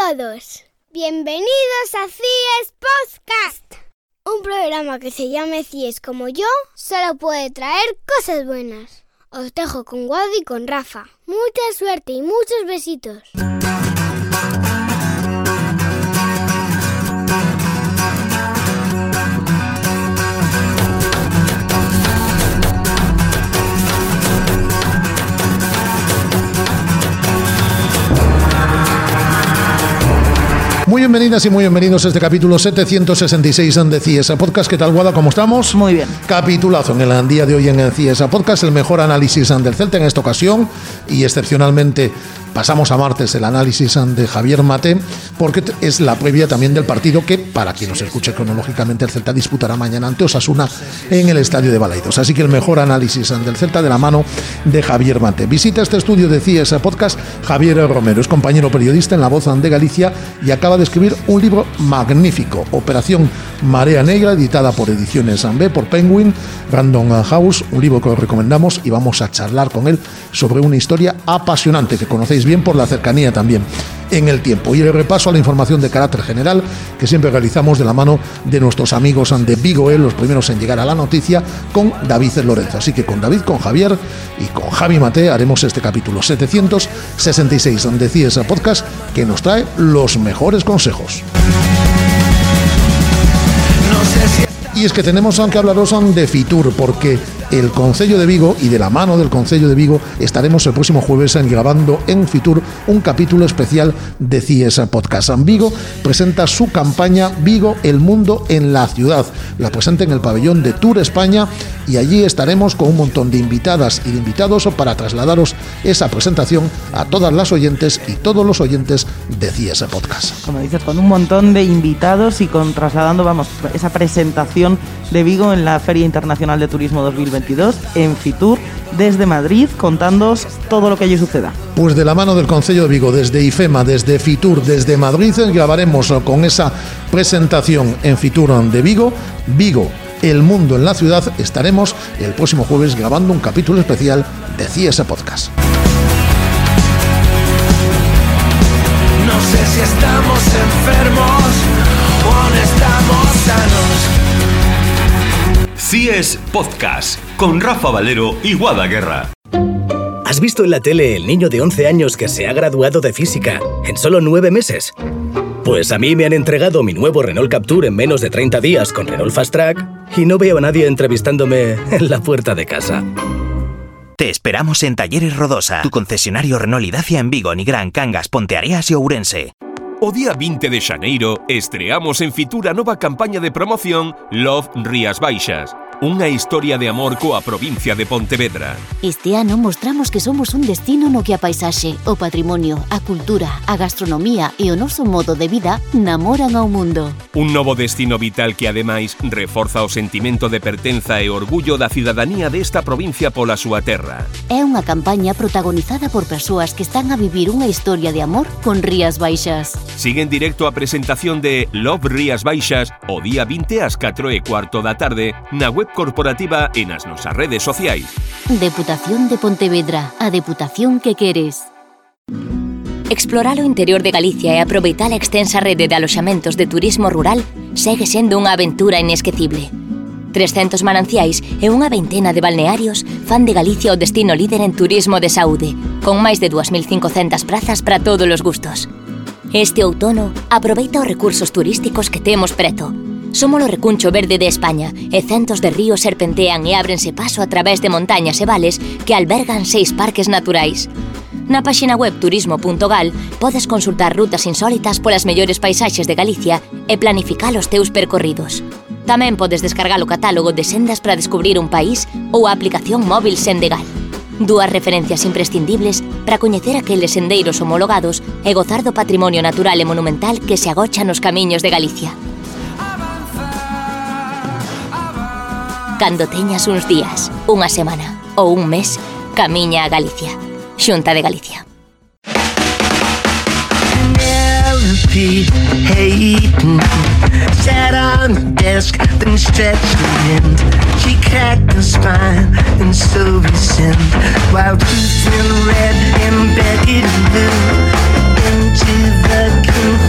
todos, bienvenidos a CIES Podcast. Un programa que se llame CIES como yo solo puede traer cosas buenas. Os dejo con Wadi y con Rafa. Mucha suerte y muchos besitos. Muy bienvenidas y muy bienvenidos a este capítulo 766 de CIES Podcast. ¿Qué tal, Guada? ¿Cómo estamos? Muy bien. Capitulazo en el día de hoy en el CIES Podcast, el mejor análisis del Celta en esta ocasión, y excepcionalmente pasamos a martes el análisis de Javier Mate, porque es la previa también del partido que, para quien nos escuche cronológicamente, el Celta disputará mañana ante Osasuna en el estadio de Balaidos. Así que el mejor análisis del Celta de la mano de Javier Mate. Visita este estudio de CIES Podcast Javier Romero, es compañero periodista en La Voz de Galicia y acaba de escribir un libro magnífico, Operación Marea Negra, editada por Ediciones B, por Penguin Random House, un libro que os recomendamos y vamos a charlar con él sobre una historia apasionante que conocéis bien por la cercanía también en el tiempo. Y el repaso a la información de carácter general que siempre realizamos de la mano de nuestros amigos de Vigo, los primeros en llegar a la noticia, con David Lorenzo. Así que con David, con Javier y con Javi Mate haremos este capítulo 766 de CIES Podcast, que nos trae los mejores consejos. Y es que tenemos que hablaros de Fitur, porque el Concello de Vigo, y de la mano del Concello de Vigo, estaremos el próximo jueves grabando en Fitur un capítulo especial de CIES Podcast. Vigo presenta su campaña Vigo, el mundo en la ciudad. La presenta en el pabellón de Tour España y allí estaremos con un montón de invitadas y de invitados para trasladaros esa presentación a todas las oyentes y todos los oyentes de CIES Podcast. Como dices, con un montón de invitados y trasladando, esa presentación de Vigo en la Feria Internacional de Turismo 2022 en Fitur, desde Madrid, contándoos todo lo que allí suceda. Pues de la mano del Concello de Vigo, desde IFEMA, desde Fitur, desde Madrid, grabaremos con esa presentación en Fitur de Vigo, Vigo, el mundo en la ciudad. Estaremos el próximo jueves grabando un capítulo especial de CIES Podcast. No sé si estamos enfermos o estamos sanos. CIES Podcast con Rafa Valero y Guada Guerra. ¿Has visto en la tele el niño de 11 años que se ha graduado de física en solo 9 meses? Pues a mí me han entregado mi nuevo Renault Captur en menos de 30 días con Renault Fast Track y no veo a nadie entrevistándome en la puerta de casa. Te esperamos en Talleres Rodosa, tu concesionario Renault y Dacia en Vigo, Nigrán, Cangas, Ponteareas y Ourense. O día 20 de xaneiro estreamos en Fitur a nova campaña de promoción Love Rías Baixas, unha historia de amor coa provincia de Pontevedra. Este ano mostramos que somos un destino no que a paisaxe, o patrimonio, a cultura, a gastronomía e o noso modo de vida namoran ao mundo. Un novo destino vital que ademais reforza o sentimento de pertenza e orgullo da cidadanía desta provincia pola súa terra. É unha campaña protagonizada por persoas que están a vivir unha historia de amor con Rías Baixas. Sigue en directo a presentación de Love Rías Baixas o día 20 ás 4:15 da tarde na web corporativa e nas nosas redes sociais. Deputación de Pontevedra, a deputación que queres. Explorar o interior de Galicia e aproveitar a extensa rede de aloxamentos de turismo rural segue sendo unha aventura inesquecible. 300 mananciais e unha veintena de balnearios fan de Galicia o destino líder en turismo de saúde, con máis de 2.500 prazas para todos os gustos. Este outono, aproveita os recursos turísticos que temos preto. Somos o recuncho verde de España e centos de ríos serpentean e ábrense paso a través de montañas e vales que albergan 6 parques naturais. Na páxina web turismo.gal podes consultar rutas insólitas polas mellores paisaxes de Galicia e planificar os teus percorridos. Tamén podes descargar o catálogo de sendas para descubrir un país ou a aplicación móvil Sendegal. Dúas referencias imprescindibles para coñecer aqueles sendeiros homologados e gozar do patrimonio natural e monumental que se agocha nos camiños de Galicia. Cando teñas uns días, unha semana ou un mes, camiña a Galicia. Xunta de Galicia. Sat on the desk, then stretched the end. She cracked the spine and so resent, while Ruth in red embedded blue into the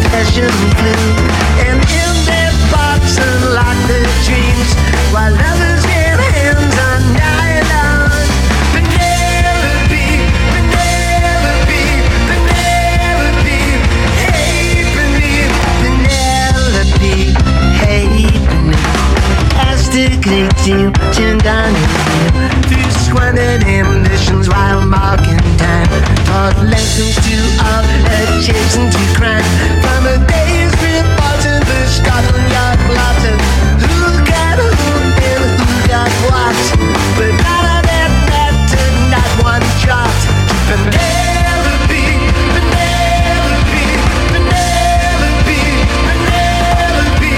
to crank. From a day's green button to Scotland Yard blotting. Who got who and who got what? But none of that mattered, not one jot. Penelope, Penelope, Penelope, Penelope,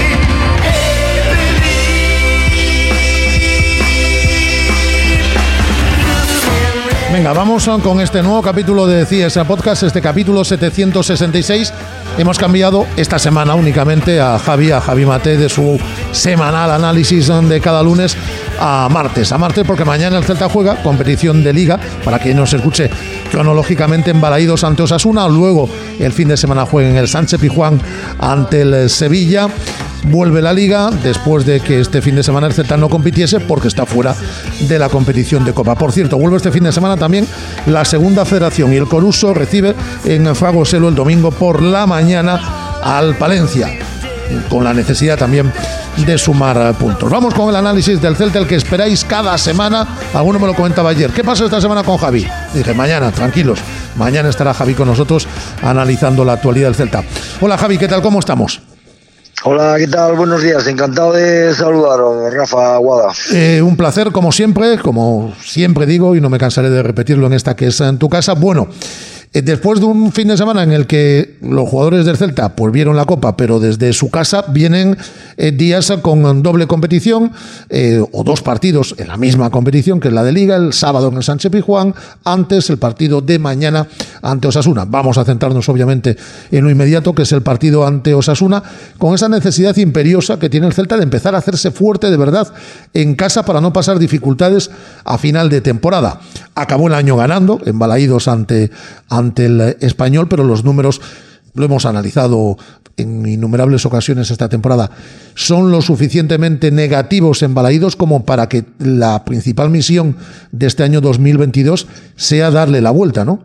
Venga, vamos con este nuevo capítulo de CIES Podcast, este capítulo 766. Hemos cambiado esta semana únicamente a Javi Mate de su semanal análisis de cada lunes a martes porque mañana el Celta juega competición de Liga, para quien nos escuche cronológicamente, en Balaídos ante Osasuna, luego el fin de semana juega en el Sánchez Pizjuán ante el Sevilla. Vuelve la Liga después de que este fin de semana el Celta no compitiese porque está fuera de la competición de Copa. Por cierto, vuelve este fin de semana también la Segunda Federación y el Coruso recibe en Fragoselo el domingo por la mañana al Palencia, con la necesidad también de sumar puntos. Vamos con el análisis del Celta, el que esperáis cada semana. Alguno me lo comentaba ayer. ¿Qué pasa esta semana con Javi? Dije, mañana, tranquilos. Mañana estará Javi con nosotros analizando la actualidad del Celta. Hola Javi, ¿qué tal? ¿Cómo estamos? Hola, ¿qué tal? Buenos días, encantado de saludaros, Rafa Guada. Un placer, como siempre digo, y no me cansaré de repetirlo en esta que es en tu casa. Bueno, después de un fin de semana en el que los jugadores del Celta pues vieron la Copa, pero desde su casa, vienen días con doble competición, o dos partidos en la misma competición, que es la de Liga, el sábado en el Sánchez Pizjuán, antes el partido de mañana ante Osasuna. Vamos a centrarnos obviamente en lo inmediato, que es el partido ante Osasuna, con esa necesidad imperiosa que tiene el Celta de empezar a hacerse fuerte de verdad en casa para no pasar dificultades a final de temporada. Acabó el año ganando en Balaídos ante el Español, pero los números, lo hemos analizado en innumerables ocasiones esta temporada, son lo suficientemente negativos en Balaídos como para que la principal misión de este año 2022 sea darle la vuelta, ¿no?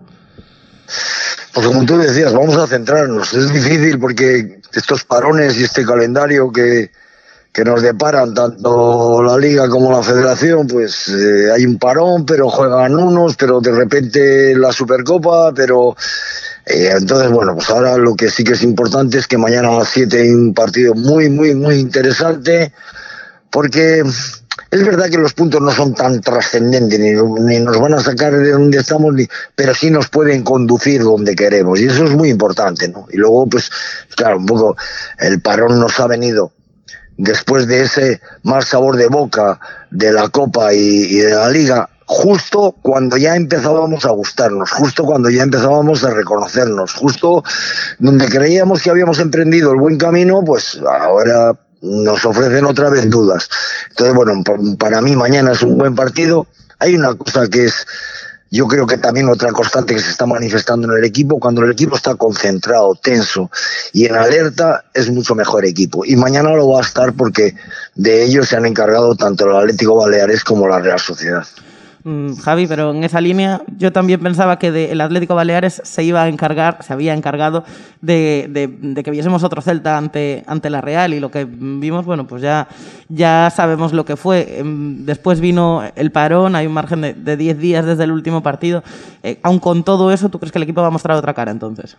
Pues como tú decías, vamos a centrarnos. Es difícil porque estos parones y este calendario que nos deparan tanto la Liga como la Federación, pues hay un parón, pero juegan unos, pero de repente la Supercopa, pero entonces, bueno, pues ahora lo que sí que es importante es que mañana a las 7 hay un partido muy, muy, muy interesante, porque es verdad que los puntos no son tan trascendentes, ni nos van a sacar de donde estamos, pero sí nos pueden conducir donde queremos, y eso es muy importante, ¿no? Y luego, pues, claro, un poco el parón nos ha venido después de ese mal sabor de boca de la Copa y de la Liga, justo cuando ya empezábamos a gustarnos, justo cuando ya empezábamos a reconocernos, justo donde creíamos que habíamos emprendido el buen camino, pues ahora nos ofrecen otra vez dudas. Entonces, bueno, para mí mañana es un buen partido. Hay una cosa que es, yo creo que también otra constante que se está manifestando en el equipo: cuando el equipo está concentrado, tenso y en alerta, es mucho mejor equipo. Y mañana lo va a estar porque de ello se han encargado tanto el Atlético Baleares como la Real Sociedad. Javi, pero en esa línea yo también pensaba que el Atlético Baleares se había encargado de que viésemos otro Celta ante la Real, y lo que vimos, bueno, pues ya sabemos lo que fue. Después vino el parón, hay un margen de 10 días desde el último partido. Aun con todo eso, ¿tú crees que el equipo va a mostrar otra cara entonces?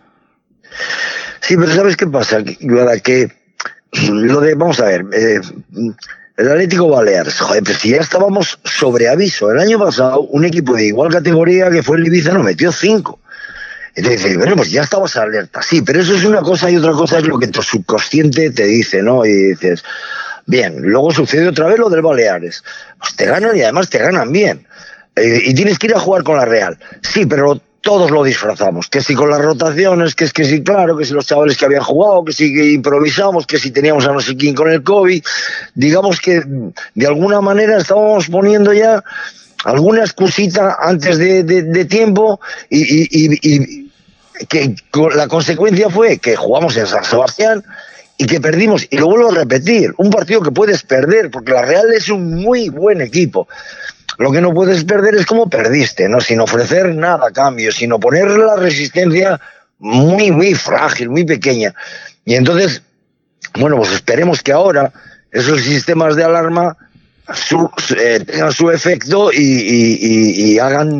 Sí, pero ¿sabes qué pasa? Que vamos a ver, el Atlético Baleares, joder, pues si ya estábamos sobre aviso. El año pasado, un equipo de igual categoría que fue el Ibiza nos metió 5. Entonces dices, bueno, pues ya estabas alerta. Sí, pero eso es una cosa, y otra cosa es lo que tu subconsciente te dice, ¿no? Y dices, bien, luego sucede otra vez lo del Baleares. Pues te ganan, y además te ganan bien. Y tienes que ir a jugar con la Real. Sí, pero todos lo disfrazamos, que si con las rotaciones, que si claro, que si los chavales que habían jugado, que si que improvisamos, que si teníamos a no sé quién con el COVID. Digamos que de alguna manera estábamos poniendo ya alguna excusita antes de tiempo, y que la consecuencia fue que jugamos en San Sebastián y que perdimos. Y lo vuelvo a repetir, un partido que puedes perder, porque la Real es un muy buen equipo. Lo que no puedes perder es como perdiste, ¿no? Sin ofrecer nada a cambio, sino poner la resistencia muy, muy frágil, muy pequeña. Y entonces, bueno, pues esperemos que ahora esos sistemas de alarma tengan su efecto y hagan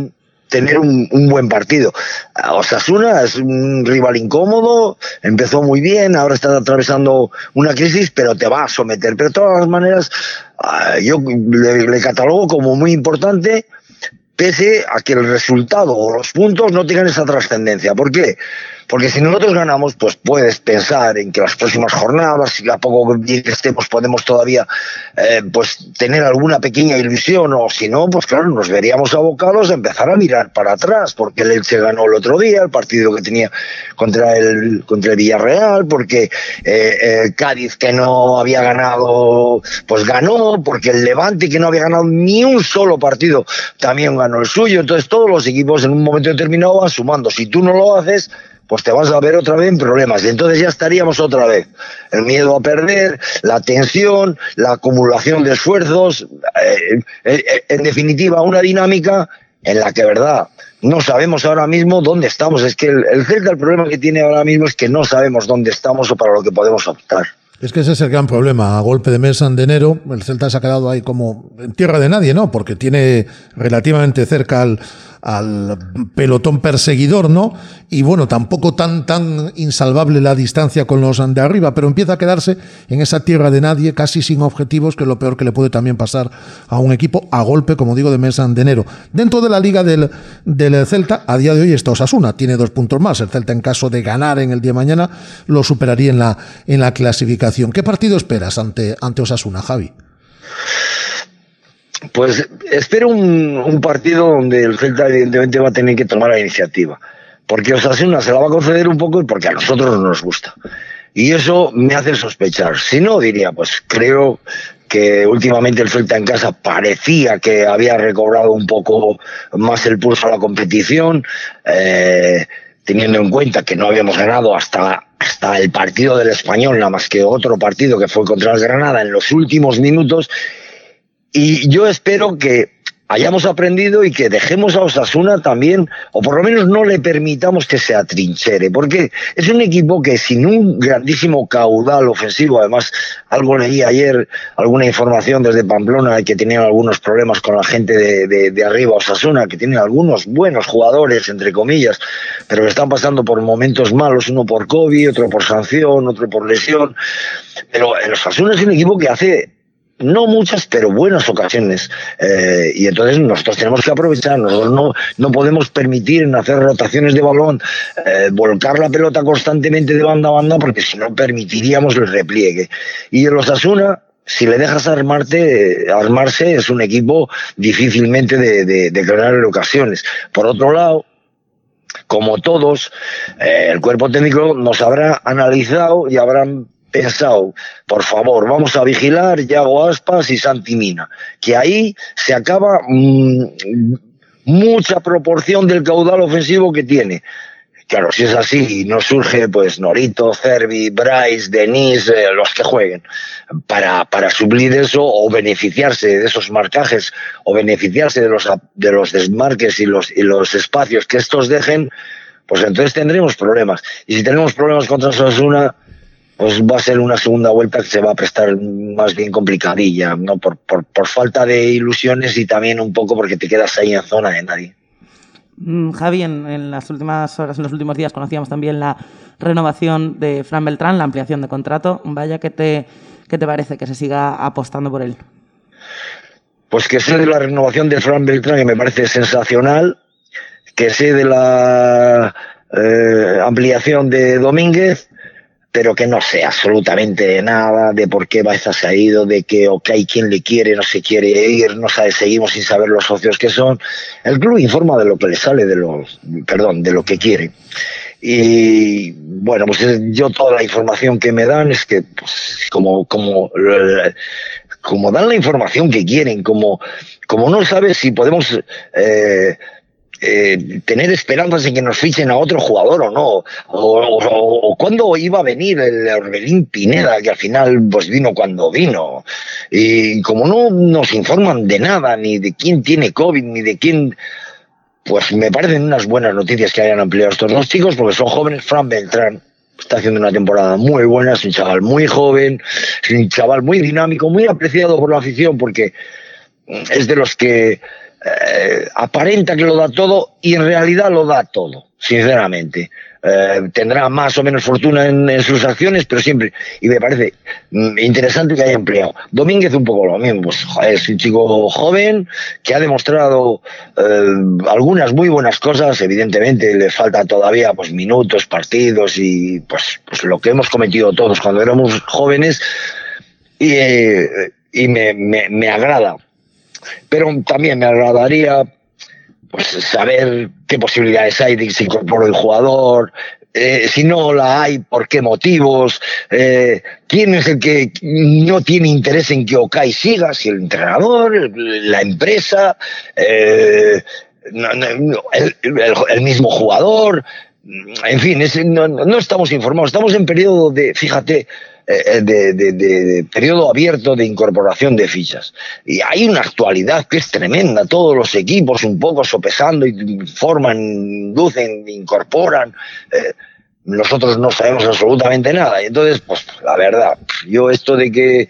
tener un buen partido. Osasuna es un rival incómodo, empezó muy bien, ahora está atravesando una crisis, pero te va a someter. Pero de todas maneras, yo le catalogo como muy importante, pese a que el resultado o los puntos no tengan esa trascendencia. ¿Por qué? Porque si nosotros ganamos, pues puedes pensar en que las próximas jornadas, si a poco bien que estemos, podemos todavía pues tener alguna pequeña ilusión, o si no, pues claro, nos veríamos abocados a empezar a mirar para atrás, porque el Elche ganó el otro día, el partido que tenía contra el Villarreal, porque Cádiz, que no había ganado, pues ganó, porque el Levante, que no había ganado ni un solo partido, también ganó el suyo. Entonces todos los equipos en un momento determinado van sumando. Si tú no lo haces, pues te vas a ver otra vez en problemas, y entonces ya estaríamos otra vez. El miedo a perder, la tensión, la acumulación de esfuerzos, en definitiva una dinámica en la que, verdad, no sabemos ahora mismo dónde estamos. Es que el Celta, el problema que tiene ahora mismo es que no sabemos dónde estamos o para lo que podemos optar. Es que ese es el gran problema. A golpe de mes de enero, el Celta se ha quedado ahí como en tierra de nadie, ¿no? Porque tiene relativamente cerca al pelotón perseguidor, ¿no? Y bueno, tampoco tan insalvable la distancia con los de arriba, pero empieza a quedarse en esa tierra de nadie, casi sin objetivos, que es lo peor que le puede también pasar a un equipo a golpe, como digo, de mes de enero. Dentro de la liga del Celta, a día de hoy está Osasuna, tiene 2 puntos más. El Celta, en caso de ganar en el día de mañana, lo superaría en la clasificación. ¿Qué partido esperas ante Osasuna, Javi? Pues espero un partido donde el Celta evidentemente va a tener que tomar la iniciativa, porque Osasuna se la va a conceder un poco y porque a nosotros no nos gusta, y eso me hace sospechar. Si no, diría, pues creo que últimamente el Celta en casa parecía que había recobrado un poco más el pulso a la competición, teniendo en cuenta que no habíamos ganado hasta el partido del Español, nada más que otro partido que fue contra el Granada en los últimos minutos. Y yo espero que hayamos aprendido y que dejemos a Osasuna también, o por lo menos no le permitamos que se atrinchere, porque es un equipo que sin un grandísimo caudal ofensivo, además algo leí ayer, alguna información desde Pamplona de que tenían algunos problemas con la gente de arriba, Osasuna, que tienen algunos buenos jugadores, entre comillas, pero que están pasando por momentos malos, uno por COVID, otro por sanción, otro por lesión. Pero el Osasuna es un equipo que hace no muchas, pero buenas ocasiones, y entonces nosotros tenemos que aprovechar. Nosotros no podemos permitir en hacer rotaciones de balón, volcar la pelota constantemente de banda a banda, porque si no permitiríamos el repliegue. Y el Osasuna, si le dejas armarse, es un equipo difícilmente de ganar en ocasiones. Por otro lado, como todos, el cuerpo técnico nos habrá analizado y habrán pensado, por favor, vamos a vigilar Yago Aspas y Santi Mina, que ahí se acaba mucha proporción del caudal ofensivo que tiene. Claro, si es así, no surge pues Norito, Cervi, Bryce, Denis, los que jueguen, para suplir eso o beneficiarse de esos marcajes o beneficiarse de los desmarques y los espacios que estos dejen, pues entonces tendremos problemas. Y si tenemos problemas contra Osasuna, pues va a ser una segunda vuelta que se va a prestar más bien complicadilla, ¿no? Por falta de ilusiones y también un poco porque te quedas ahí en zona de nadie. Javi, en las últimas horas, en los últimos días, conocíamos también la renovación de Fran Beltrán, la ampliación de contrato. Vaya, ¿qué te parece que se siga apostando por él? Pues que sé de la renovación de Fran Beltrán, que me parece sensacional, que sé de la ampliación de Domínguez, pero que no sé absolutamente nada de por qué Baeza se ha ido, de que hay quien le quiere, no se quiere ir, no sabe, seguimos sin saber los socios que son. El club informa de lo que le sale, de lo que quiere. Y bueno, pues yo toda la información que me dan es que pues, como dan la información que quieren, como no sabes si podemos tener esperanzas en que nos fichen a otro jugador o no, o cuándo iba a venir el Orbelín Pineda, que al final pues vino cuando vino, y como no nos informan de nada, ni de quién tiene COVID, ni de quién, pues me parecen unas buenas noticias que hayan ampliado estos dos chicos, porque son jóvenes. Fran Beltrán está haciendo una temporada muy buena, es un chaval muy joven, es un chaval muy dinámico, muy apreciado por la afición, porque es de los que aparenta que lo da todo y en realidad lo da todo, sinceramente. Tendrá más o menos fortuna en sus acciones, pero siempre, y me parece interesante que haya empleado. Domínguez un poco lo mismo, pues joder, es un chico joven que ha demostrado algunas muy buenas cosas. Evidentemente le falta todavía pues minutos, partidos y pues lo que hemos cometido todos cuando éramos jóvenes, y me agrada, pero también me agradaría pues saber qué posibilidades hay de que se incorpore el jugador, si no la hay, por qué motivos, quién es el que no tiene interés en que Okay siga, si el entrenador, la empresa, el mismo jugador, en fin, no estamos informados, estamos en periodo de, fíjate, de periodo abierto de incorporación de fichas, y hay una actualidad que es tremenda, todos los equipos un poco sopesando y forman, inducen, incorporan, nosotros no sabemos absolutamente nada, y entonces pues la verdad, yo esto de que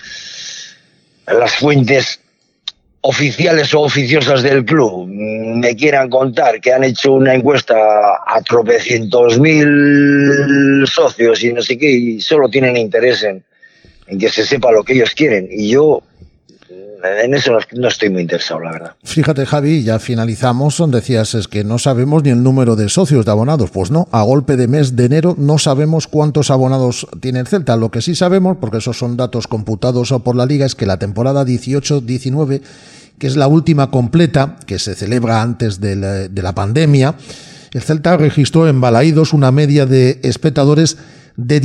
las fuentes oficiales o oficiosas del club me quieran contar que han hecho una encuesta a tropecientos mil socios y no sé qué, y solo tienen interés en que se sepa lo que ellos quieren, y yo en eso no estoy muy interesado, la verdad. Fíjate, Javi, ya finalizamos, decías, es que no sabemos ni el número de socios, de abonados. Pues no, a golpe de mes de enero no sabemos cuántos abonados tiene el Celta. Lo que sí sabemos, porque esos son datos computados por la Liga, es que la temporada 18-19, que es la última completa, que se celebra antes de la pandemia, el Celta registró en Balaídos una media de espectadores de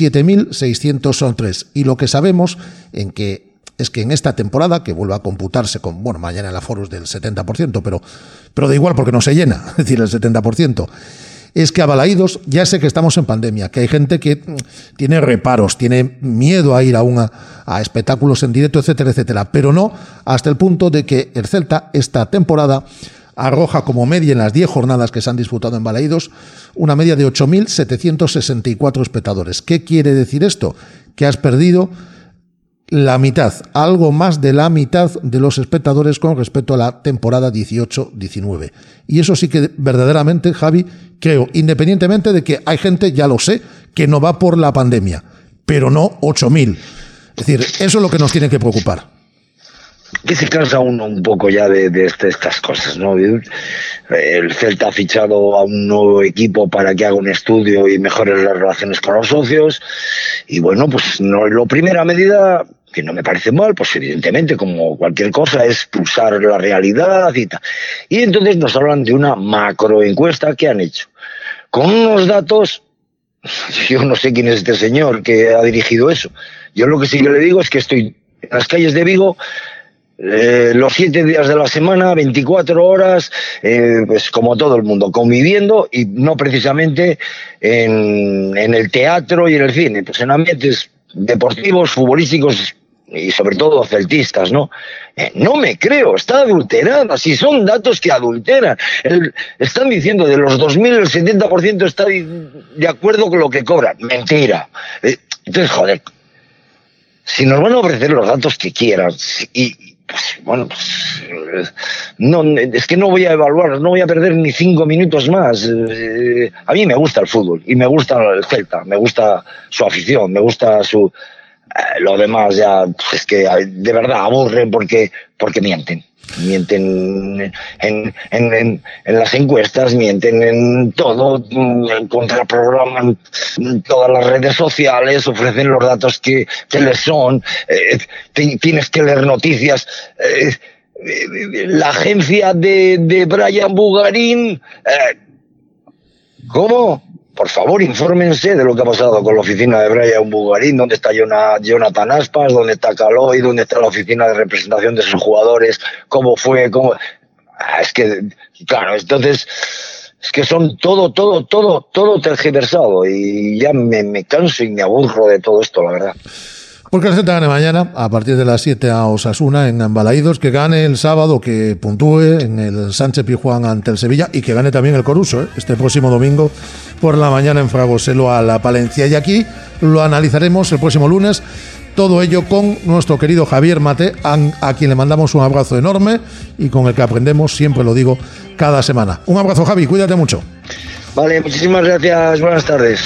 17.603. Y lo que sabemos es que en esta temporada, que vuelve a computarse con, bueno, mañana el aforo es del 70%, pero da igual porque no se llena, es decir, el 70%, es que a Balaídos, ya sé que estamos en pandemia, que hay gente que tiene reparos, tiene miedo a ir a espectáculos en directo, etcétera, etcétera, pero no hasta el punto de que el Celta esta temporada arroja como media en las 10 jornadas que se han disputado en Balaídos una media de 8.764 espectadores. ¿Qué quiere decir esto? Que has perdido la mitad, algo más de la mitad de los espectadores con respecto a la temporada 18-19. Y eso sí que verdaderamente, Javi, creo, independientemente de que hay gente, ya lo sé, que no va por la pandemia, pero no 8.000. Es decir, eso es lo que nos tiene que preocupar. Que se cansa uno un poco ya de estas cosas, ¿no? El Celta ha fichado a un nuevo equipo para que haga un estudio y mejore las relaciones con los socios, y bueno, pues no, la primera medida, que no me parece mal, pues evidentemente, como cualquier cosa, es pulsar la realidad y tal. Y entonces nos hablan de una macroencuesta que han hecho, con unos datos, yo no sé quién es este señor que ha dirigido eso. Yo lo que sí que le digo es que estoy en las calles de Vigo, los 7 días de la semana, 24 horas, pues como todo el mundo, conviviendo, y no precisamente en el teatro y en el cine, pues en ambientes deportivos, futbolísticos y sobre todo celtistas, ¿no? No me creo, está adulterada, si son datos que adulteran. Están diciendo de los 2.000 el 70% está de acuerdo con lo que cobran. Mentira. Entonces, joder, si nos van a ofrecer los datos que quieran y pues, bueno, pues, no, es que no voy a evaluar, no voy a perder ni 5 minutos más. A mí me gusta el fútbol y me gusta el Celta, me gusta su afición, me gusta su... lo demás ya es que de verdad aburren porque mienten en las encuestas, mienten en todo, contraprograman todas las redes sociales, ofrecen los datos que les son, tienes que leer noticias, la agencia de Brian Bugarín, ¿cómo? Por favor, infórmense de lo que ha pasado con la oficina de Brian Bugarín, dónde está Jonathan Aspas, dónde está Caloi, dónde está la oficina de representación de sus jugadores, cómo fue, cómo... Es que, claro, entonces, es que son todo tergiversado, y ya me canso y me aburro de todo esto, la verdad. Porque el Celta gane mañana, a partir de las 7 a Osasuna en Balaídos, que gane el sábado, que puntúe en el Sánchez Pizjuán ante el Sevilla, y que gane también el Coruso, este próximo domingo por la mañana en Fragoselo a la Palencia. Y aquí lo analizaremos el próximo lunes Todo ello con nuestro querido Javier Mate, a quien le mandamos un abrazo enorme y con el que aprendemos, siempre lo digo, cada semana. Un abrazo, Javi, cuídate mucho. Vale, muchísimas gracias, buenas tardes.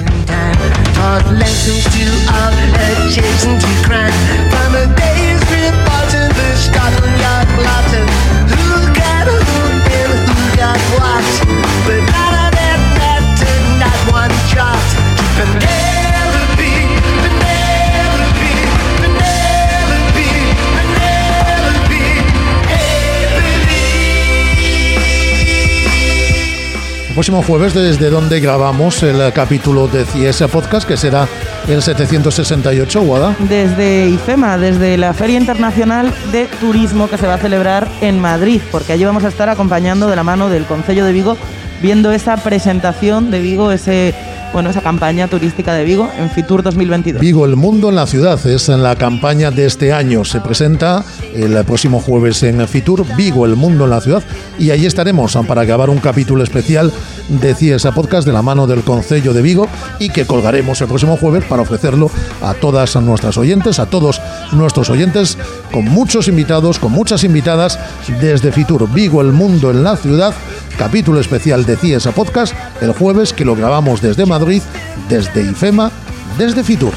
El próximo jueves, desde donde grabamos el capítulo de CIES Podcast, que será el 768, Guada. Desde IFEMA, desde la Feria Internacional de Turismo que se va a celebrar en Madrid, porque allí vamos a estar acompañando de la mano del Concello de Vigo, viendo esa presentación de Vigo, esa campaña turística de Vigo en Fitur 2022. Vigo, el mundo en la ciudad, es en la campaña de este año. Se presenta el próximo jueves en Fitur, Vigo, el mundo en la ciudad, y allí estaremos para grabar un capítulo especial de CIES Podcast de la mano del Concello de Vigo y que colgaremos el próximo jueves para ofrecerlo a todas nuestras oyentes, a todos nuestros oyentes, con muchos invitados, con muchas invitadas desde Fitur, Vigo, el mundo en la ciudad, capítulo especial de CIES Podcast el jueves, que lo grabamos desde Madrid, desde IFEMA, desde Fitur.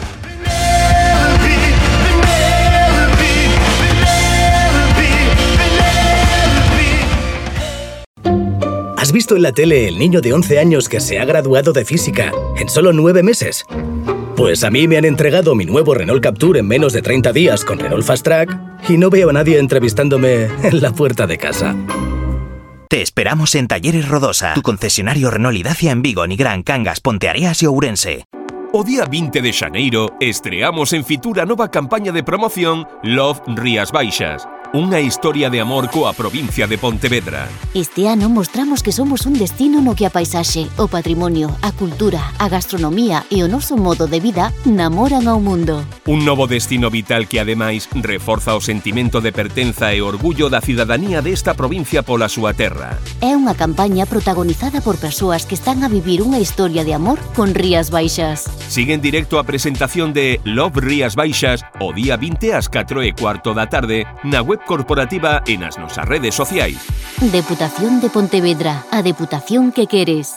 ¿Has visto en la tele el niño de 11 años que se ha graduado de física en solo 9 meses? Pues a mí me han entregado mi nuevo Renault Captur en menos de 30 días con Renault Fast Track y no veo a nadie entrevistándome en la puerta de casa. Te esperamos en Talleres Rodosa, tu concesionario Renault y Dacia en Vigo, Nigrán, Cangas, Ponteareas e Ourense. O día 20 de xaneiro estreamos en Fitur a nova campaña de promoción Love Rías Baixas. Unha historia de amor coa provincia de Pontevedra. Este ano mostramos que somos un destino no que a paisaxe, o patrimonio, a cultura, a gastronomía e o noso modo de vida namoran ao mundo. Un novo destino vital que ademais reforza o sentimento de pertenza e orgullo da cidadanía desta provincia pola súa terra. É unha campaña protagonizada por persoas que están a vivir unha historia de amor con Rías Baixas. Sigue en directo a presentación de Love Rías Baixas o día 20 ás 4:15 da tarde na web corporativa e nas nosas redes sociais. Deputación de Pontevedra, a deputación que queres.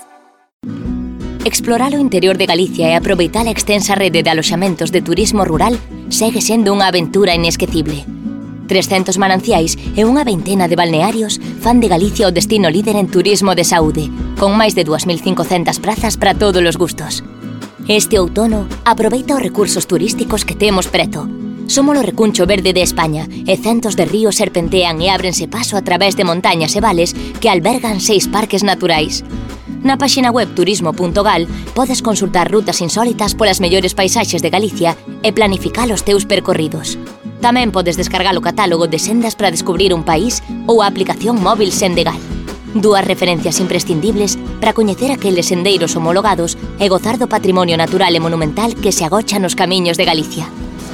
Explorar o interior de Galicia e aproveitar a extensa rede de aloxamentos de turismo rural segue sendo unha aventura inesquecible. 300 mananciais e unha veintena de balnearios fan de Galicia o destino líder en turismo de saúde, con máis de 2.500 prazas para todos os gustos. Este outono, aproveita os recursos turísticos que temos preto. Somos o recuncho verde de España e centos de ríos serpentean e ábrense paso a través de montañas e vales que albergan 6 parques naturais. Na páxina web turismo.gal podes consultar rutas insólitas polas mellores paisaxes de Galicia e planificar os teus percorridos. Tamén podes descargar o catálogo de sendas para descubrir un país ou a aplicación móvil Sendegal. Dúas referencias imprescindibles para coñecer aqueles sendeiros homologados e gozar do patrimonio natural e monumental que se agocha nos camiños de Galicia.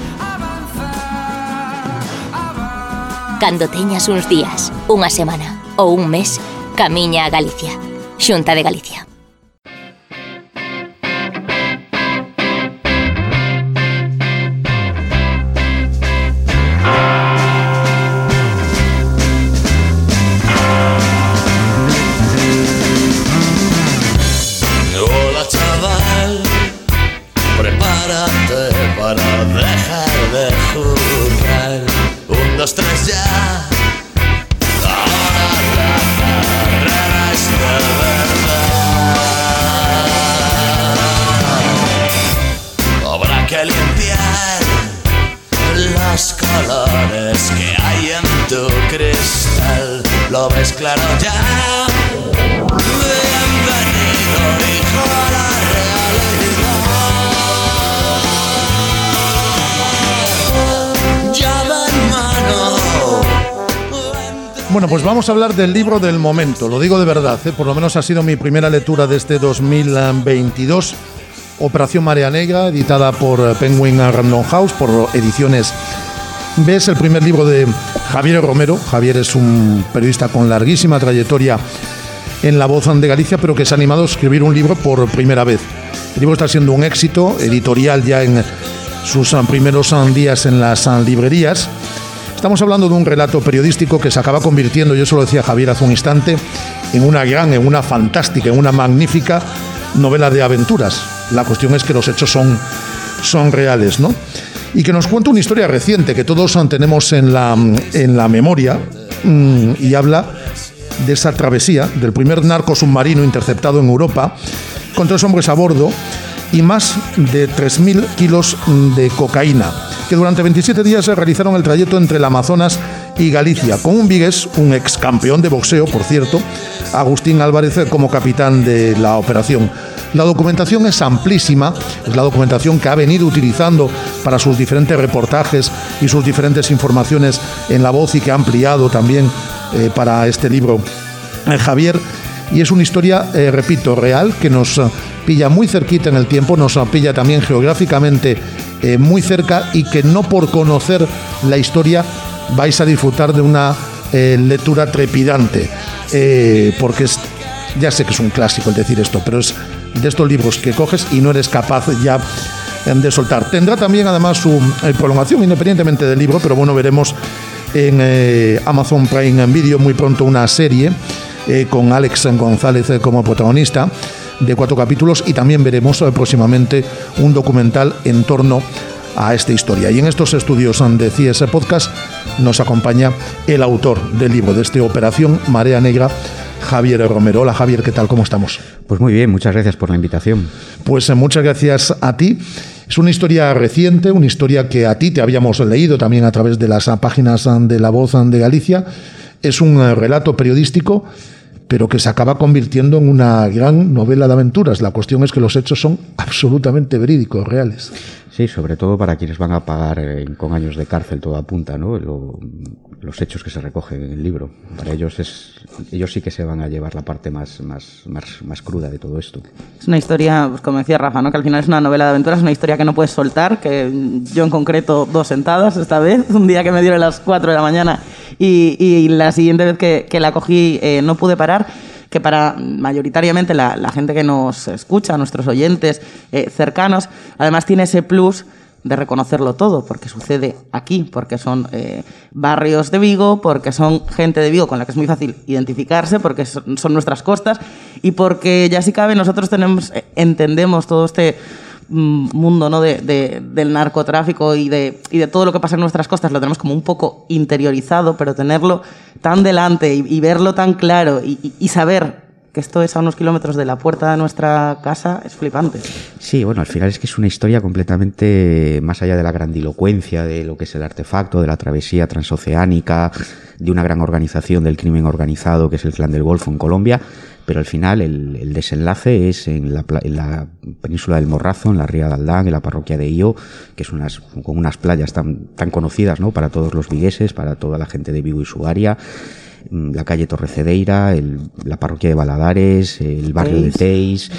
Cando teñas uns días, unha semana ou un mes, camiña a Galicia. Xunta de Galicia. Hola chaval, prepárate para dejar de jugar. 1, 2, 3 ya. Ahora la carrera es de verdad. Habrá que limpiar los colores que hay en tu cristal. ¿Lo ves claro ya? Bienvenido, hijo, a la realidad. Llave en mano. Bueno, pues vamos a hablar del libro del momento, lo digo de verdad, por lo menos ha sido mi primera lectura de este 2022, Operación Marea Negra, editada por Penguin Random House, por Ediciones B. Es el primer libro de Javier Romero. Javier es un periodista con larguísima trayectoria en La Voz de Galicia, pero que se ha animado a escribir un libro por primera vez. El libro está siendo un éxito editorial ya en sus primeros días en las librerías. Estamos hablando de un relato periodístico que se acaba convirtiendo, y eso lo decía Javier hace un instante, en una gran, en una fantástica, en una magnífica novela de aventuras. La cuestión es que los hechos son reales, ¿no? Y que nos cuenta una historia reciente que todos tenemos en la memoria, y habla de esa travesía del primer narco submarino interceptado en Europa, con 3 hombres a bordo y más de 3.000 kilos de cocaína, que durante 27 días se realizaron el trayecto entre el Amazonas y Galicia, con un vigués, un ex campeón de boxeo, por cierto, Agustín Álvarez, como capitán de la operación. La documentación es amplísima, es la documentación que ha venido utilizando para sus diferentes reportajes y sus diferentes informaciones en La Voz, y que ha ampliado también para este libro Javier. Y es una historia, repito, real, que nos pilla muy cerquita en el tiempo, nos pilla también geográficamente muy cerca, y que no por conocer la historia vais a disfrutar de una lectura trepidante, porque ya sé que es un clásico el decir esto, pero es de estos libros que coges y no eres capaz ya de soltar. Tendrá también además su prolongación independientemente del libro, pero bueno, veremos en Amazon Prime Video muy pronto una serie con Alex González como protagonista, de 4 capítulos, y también veremos próximamente un documental en torno a esta historia. Y en estos estudios de CIES Podcast nos acompaña el autor del libro de esta Operación Marea Negra, Javier Romero. Hola Javier, ¿qué tal? ¿Cómo estamos? Pues muy bien, muchas gracias por la invitación. Pues muchas gracias a ti. Es una historia reciente, una historia que a ti te habíamos leído también a través de las páginas de La Voz de Galicia. Es un relato periodístico, pero que se acaba convirtiendo en una gran novela de aventuras. La cuestión es que los hechos son absolutamente verídicos, reales. Sí, sobre todo para quienes van a pagar con años de cárcel, todo apunta, ¿no? Los hechos que se recogen en el libro. Para ellos sí que se van a llevar la parte más cruda de todo esto. Es una historia, pues como decía Rafa, ¿no? Que al final es una novela de aventuras, una historia que no puedes soltar, que yo en concreto 2 sentadas esta vez, un día que me dieron las 4 de la mañana y la siguiente vez que la cogí no pude parar. Que para mayoritariamente la gente que nos escucha, nuestros oyentes cercanos, además tiene ese plus de reconocerlo todo, porque sucede aquí, porque son barrios de Vigo, porque son gente de Vigo con la que es muy fácil identificarse, porque son nuestras costas, y porque ya si cabe nosotros entendemos todo este mundo, ¿no? del narcotráfico y de todo lo que pasa en nuestras costas, lo tenemos como un poco interiorizado, pero tenerlo tan delante y verlo tan claro y saber que esto es a unos kilómetros de la puerta de nuestra casa es flipante. Sí, bueno, al final es que es una historia completamente más allá de la grandilocuencia de lo que es el artefacto, de la travesía transoceánica, de una gran organización del crimen organizado que es el Clan del Golfo en Colombia. Pero al final el desenlace es en la península del Morrazo, en la Ría de Aldán, en la parroquia de Io, que es con unas playas tan conocidas, ¿no? Para todos los vigueses, para toda la gente de Vigo y su área. La calle Torrecedeira, la parroquia de Valadares, el barrio de Teis,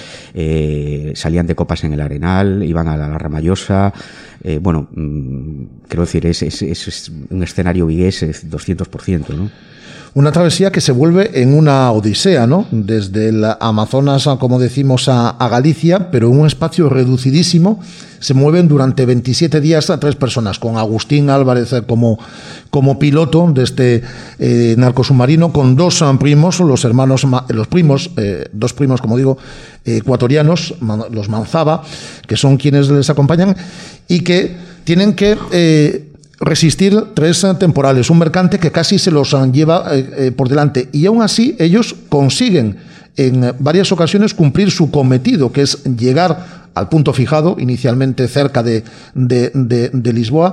salían de copas en el Arenal, iban a la Ramallosa. Bueno, quiero decir, es un escenario vigués 200%, ¿no? Una travesía que se vuelve en una odisea, ¿no? Desde el Amazonas, como decimos, a Galicia, pero en un espacio reducidísimo. Se mueven durante 27 días a 3 personas, con Agustín Álvarez como piloto de este narcosubmarino, con 2 primos, dos primos, como digo, ecuatorianos, los Manzaba, que son quienes les acompañan y que tienen que resistir 3 temporales, un mercante que casi se los lleva por delante, y aún así ellos consiguen en varias ocasiones cumplir su cometido, que es llegar al punto fijado, inicialmente cerca de Lisboa,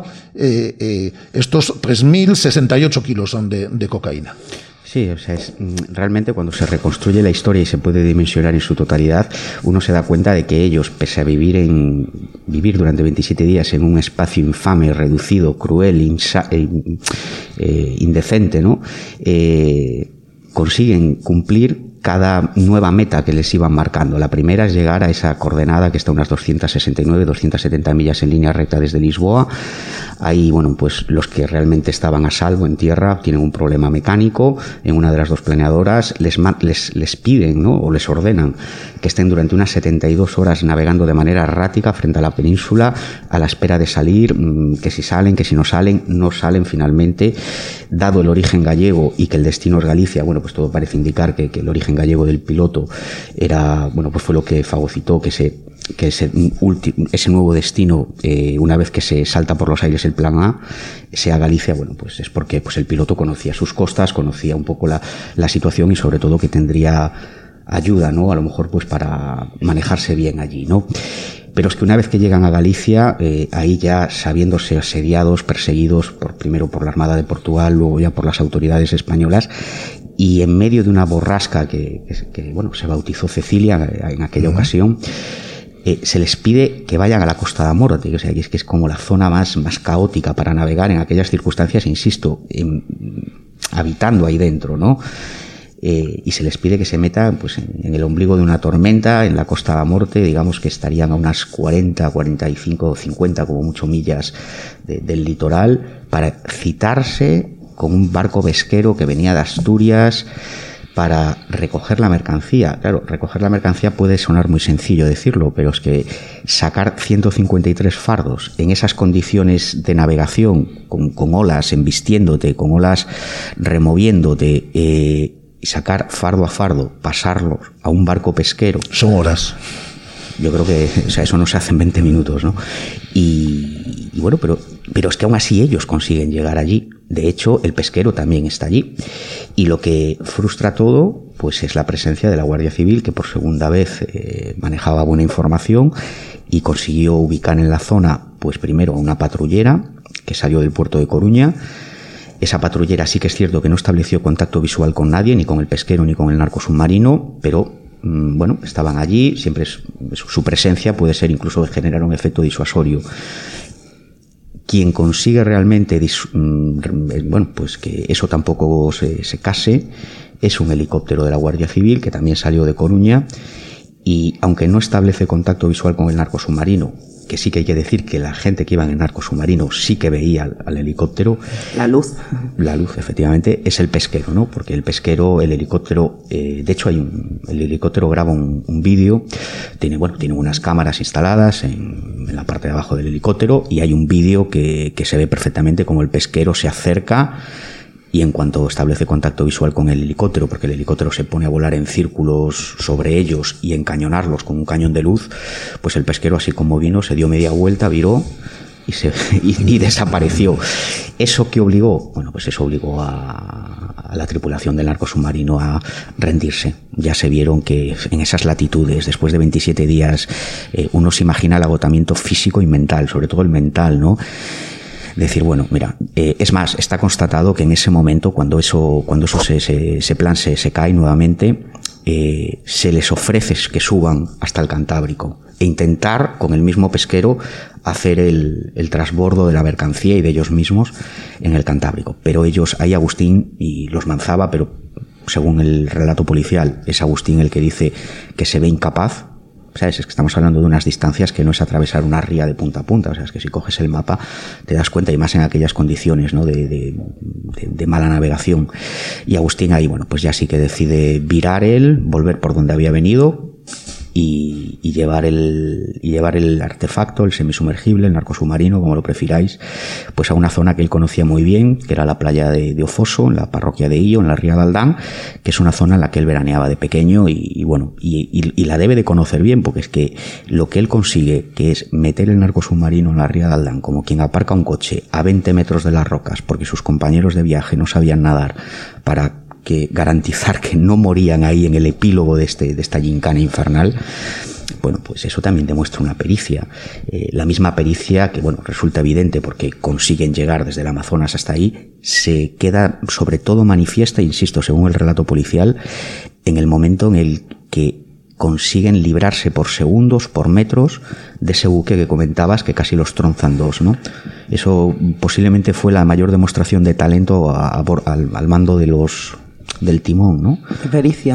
estos 3.068 kilos de cocaína. Sí, o sea, realmente cuando se reconstruye la historia y se puede dimensionar en su totalidad, uno se da cuenta de que ellos, pese a vivir durante 27 días en un espacio infame, reducido, cruel, indecente, ¿no? Consiguen cumplir cada nueva meta que les iban marcando. La primera es llegar a esa coordenada que está a unas 269, 270 millas en línea recta desde Lisboa. Ahí, bueno, pues los que realmente estaban a salvo en tierra tienen un problema mecánico. En una de las dos planeadoras les piden, ¿no?, o les ordenan que estén durante unas 72 horas navegando de manera errática frente a la península a la espera de salir, que si salen, que si no salen finalmente. Dado el origen gallego y que el destino es Galicia, bueno, pues todo parece indicar que el origen gallego del piloto era, bueno, pues fue lo que fagocitó que ese nuevo destino, una vez que se salta por los aires el plan A, sea Galicia. Bueno, pues es porque pues el piloto conocía sus costas, conocía un poco la situación y sobre todo que tendría ayuda, ¿no?, a lo mejor pues para manejarse bien allí, ¿no? Pero es que una vez que llegan a Galicia, ahí ya sabiéndose asediados, perseguidos primero por la Armada de Portugal, luego ya por las autoridades españolas, y en medio de una borrasca que bueno, se bautizó Cecilia en aquella ocasión, se les pide que vayan a la Costa da Morte, o sea, que es como la zona más caótica para navegar en aquellas circunstancias, insisto, habitando ahí dentro, ¿no? Y se les pide que se metan pues en el ombligo de una tormenta en la Costa da Morte, digamos que estarían a unas 40, 45, 50 como mucho millas del litoral, para citarse con un barco pesquero que venía de Asturias para recoger la mercancía. Claro, recoger la mercancía puede sonar muy sencillo decirlo, pero es que sacar 153 fardos en esas condiciones de navegación, con olas embistiéndote, con olas removiéndote, y sacar fardo a fardo, pasarlos a un barco pesquero. Son horas. Yo creo que, o sea, eso no se hace en 20 minutos, ¿no? Y bueno, pero es que aún así ellos consiguen llegar allí. De hecho, el pesquero también está allí. Y lo que frustra todo, pues es la presencia de la Guardia Civil, que por segunda vez manejaba buena información y consiguió ubicar en la zona, pues primero una patrullera que salió del puerto de Coruña. Esa patrullera sí que es cierto que no estableció contacto visual con nadie, ni con el pesquero ni con el narcosubmarino, pero bueno, estaban allí. Siempre su presencia puede ser incluso generar un efecto disuasorio. Quien consigue realmente bueno, pues que eso tampoco se case es un helicóptero de la Guardia Civil que también salió de Coruña, y aunque no establece contacto visual con el narcosubmarino, que sí que hay que decir que la gente que iba en el narcosubmarino sí que veía al helicóptero. La luz, efectivamente, es el pesquero, ¿no? Porque el pesquero, el helicóptero, de hecho el helicóptero graba un vídeo, tiene unas cámaras instaladas en la parte de abajo del helicóptero, y hay un vídeo que se ve perfectamente como el pesquero se acerca, y en cuanto establece contacto visual con el helicóptero, porque el helicóptero se pone a volar en círculos sobre ellos y encañonarlos con un cañón de luz, pues el pesquero, así como vino, se dio media vuelta, viró y desapareció. ¿Eso qué obligó? Bueno, pues eso obligó a la tripulación del narcosubmarino a rendirse. Ya se vieron que en esas latitudes, después de 27 días, uno se imagina el agotamiento físico y mental, sobre todo el mental, ¿no? Decir, bueno, mira, es más, está constatado que en ese momento, cuando ese plan se cae nuevamente, se les ofrece que suban hasta el Cantábrico e intentar, con el mismo pesquero, hacer el trasbordo de la mercancía y de ellos mismos en el Cantábrico. Pero ellos, ahí Agustín y los Manzaba, pero según el relato policial, es Agustín el que dice que se ve incapaz. ¿Sabes? Es que estamos hablando de unas distancias que no es atravesar una ría de punta a punta. O sea, es que si coges el mapa te das cuenta, y más en aquellas condiciones, ¿no?, de mala navegación. Y Agustín ahí, bueno, pues ya sí que decide virar él, volver por donde había venido y llevar el artefacto, el semisumergible, el narcosubmarino, como lo prefiráis, pues a una zona que él conocía muy bien, que era la playa de Ofoso, en la parroquia de Illo, en la ría de Aldán, que es una zona en la que él veraneaba de pequeño y la debe de conocer bien, porque es que lo que él consigue, que es meter el narcosubmarino en la ría de Aldán, como quien aparca un coche a 20 metros de las rocas, porque sus compañeros de viaje no sabían nadar, para garantizar que no morían ahí en el epílogo de esta gincana infernal. Bueno, pues eso también demuestra una pericia. La misma pericia que, bueno, resulta evidente porque consiguen llegar desde el Amazonas hasta ahí, se queda sobre todo manifiesta, insisto, según el relato policial, en el momento en el que consiguen librarse por segundos, por metros, de ese buque que comentabas, que casi los tronzan dos, ¿no? Eso posiblemente fue la mayor demostración de talento al mando del timón, ¿no? Qué pericia.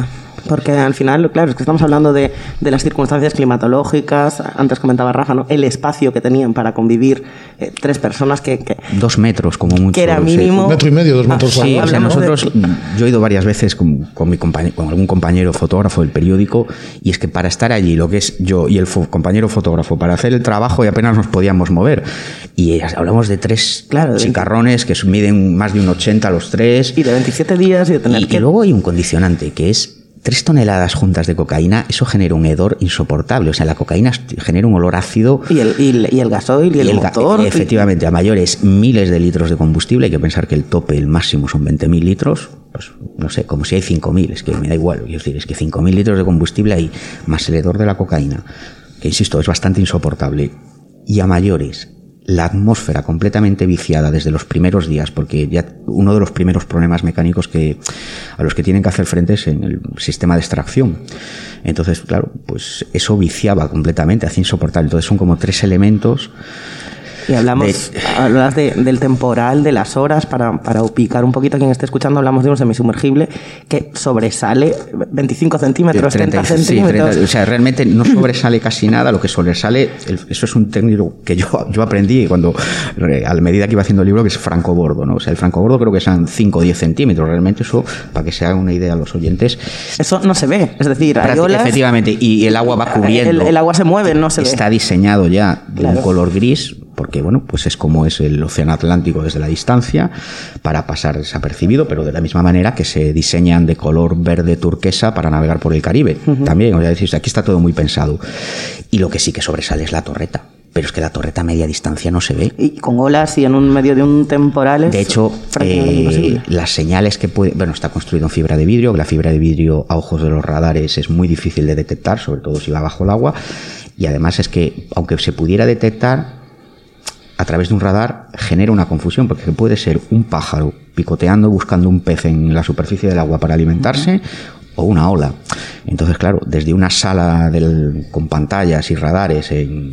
Porque al final, claro, es que estamos hablando de las circunstancias climatológicas. Antes comentaba Rafa, ¿no? El espacio que tenían para convir 3 personas que 2 metros como mucho. Que era mínimo. 1,5 metros, 2 metros Sí, o sea, nosotros, yo he ido varias veces con algún compañero fotógrafo del periódico, y es que para estar allí, lo que es yo y el compañero fotógrafo, para hacer el trabajo y apenas nos podíamos mover. Y hablamos de 3 chicarrones que miden más de 1,80 los 3. Y de 27 días y de tener y luego hay un condicionante que es 3 toneladas juntas de cocaína. Eso genera un hedor insoportable. O sea, la cocaína genera un olor ácido. Y el gasoil y el motor. Efectivamente, a mayores, miles de litros de combustible. Hay que pensar que el tope, el máximo, son 20.000 litros. Pues no sé, como si hay 5.000. Es que me da igual. Quiero decir, es que 5.000 litros de combustible hay, más el hedor de la cocaína, que insisto, es bastante insoportable. Y a mayores, la atmósfera completamente viciada desde los primeros días, porque ya uno de los primeros problemas mecánicos a los que tienen que hacer frente es en el sistema de extracción. Entonces, claro, pues eso viciaba completamente, hacía insoportable. Entonces son como 3 elementos. Y hablas del temporal, de las horas, para ubicar un poquito a quien esté escuchando. Hablamos de un semisumergible que sobresale 25 centímetros, 30 centímetros. 30, o sea, realmente no sobresale casi nada. Lo que sobresale, eso es un técnico que yo aprendí a medida que iba haciendo el libro, que es francobordo, ¿no? O sea, el francobordo creo que son 5 o 10 centímetros. Realmente eso, para que se hagan una idea a los oyentes, eso no se ve. Es decir, hay olas, efectivamente, y el agua va cubriendo. El agua se mueve, no se ve. Está diseñado ya de un color gris, porque bueno, pues es como es el océano Atlántico desde la distancia, para pasar desapercibido, pero de la misma manera que se diseñan de color verde turquesa para navegar por el Caribe. También, o sea, decir, aquí está todo muy pensado. Y lo que sí que sobresale es la torreta. Pero es que la torreta a media distancia no se ve. Y con olas y en un medio de un temporal. De hecho, las señales que puede... Bueno, está construido en fibra de vidrio, que la fibra de vidrio a ojos de los radares es muy difícil de detectar, sobre todo si va bajo el agua. Y además es que, aunque se pudiera detectar a través de un radar, genera una confusión, porque puede ser un pájaro picoteando, buscando un pez en la superficie del agua para alimentarse, o una ola. Entonces, claro, desde una sala con pantallas y radares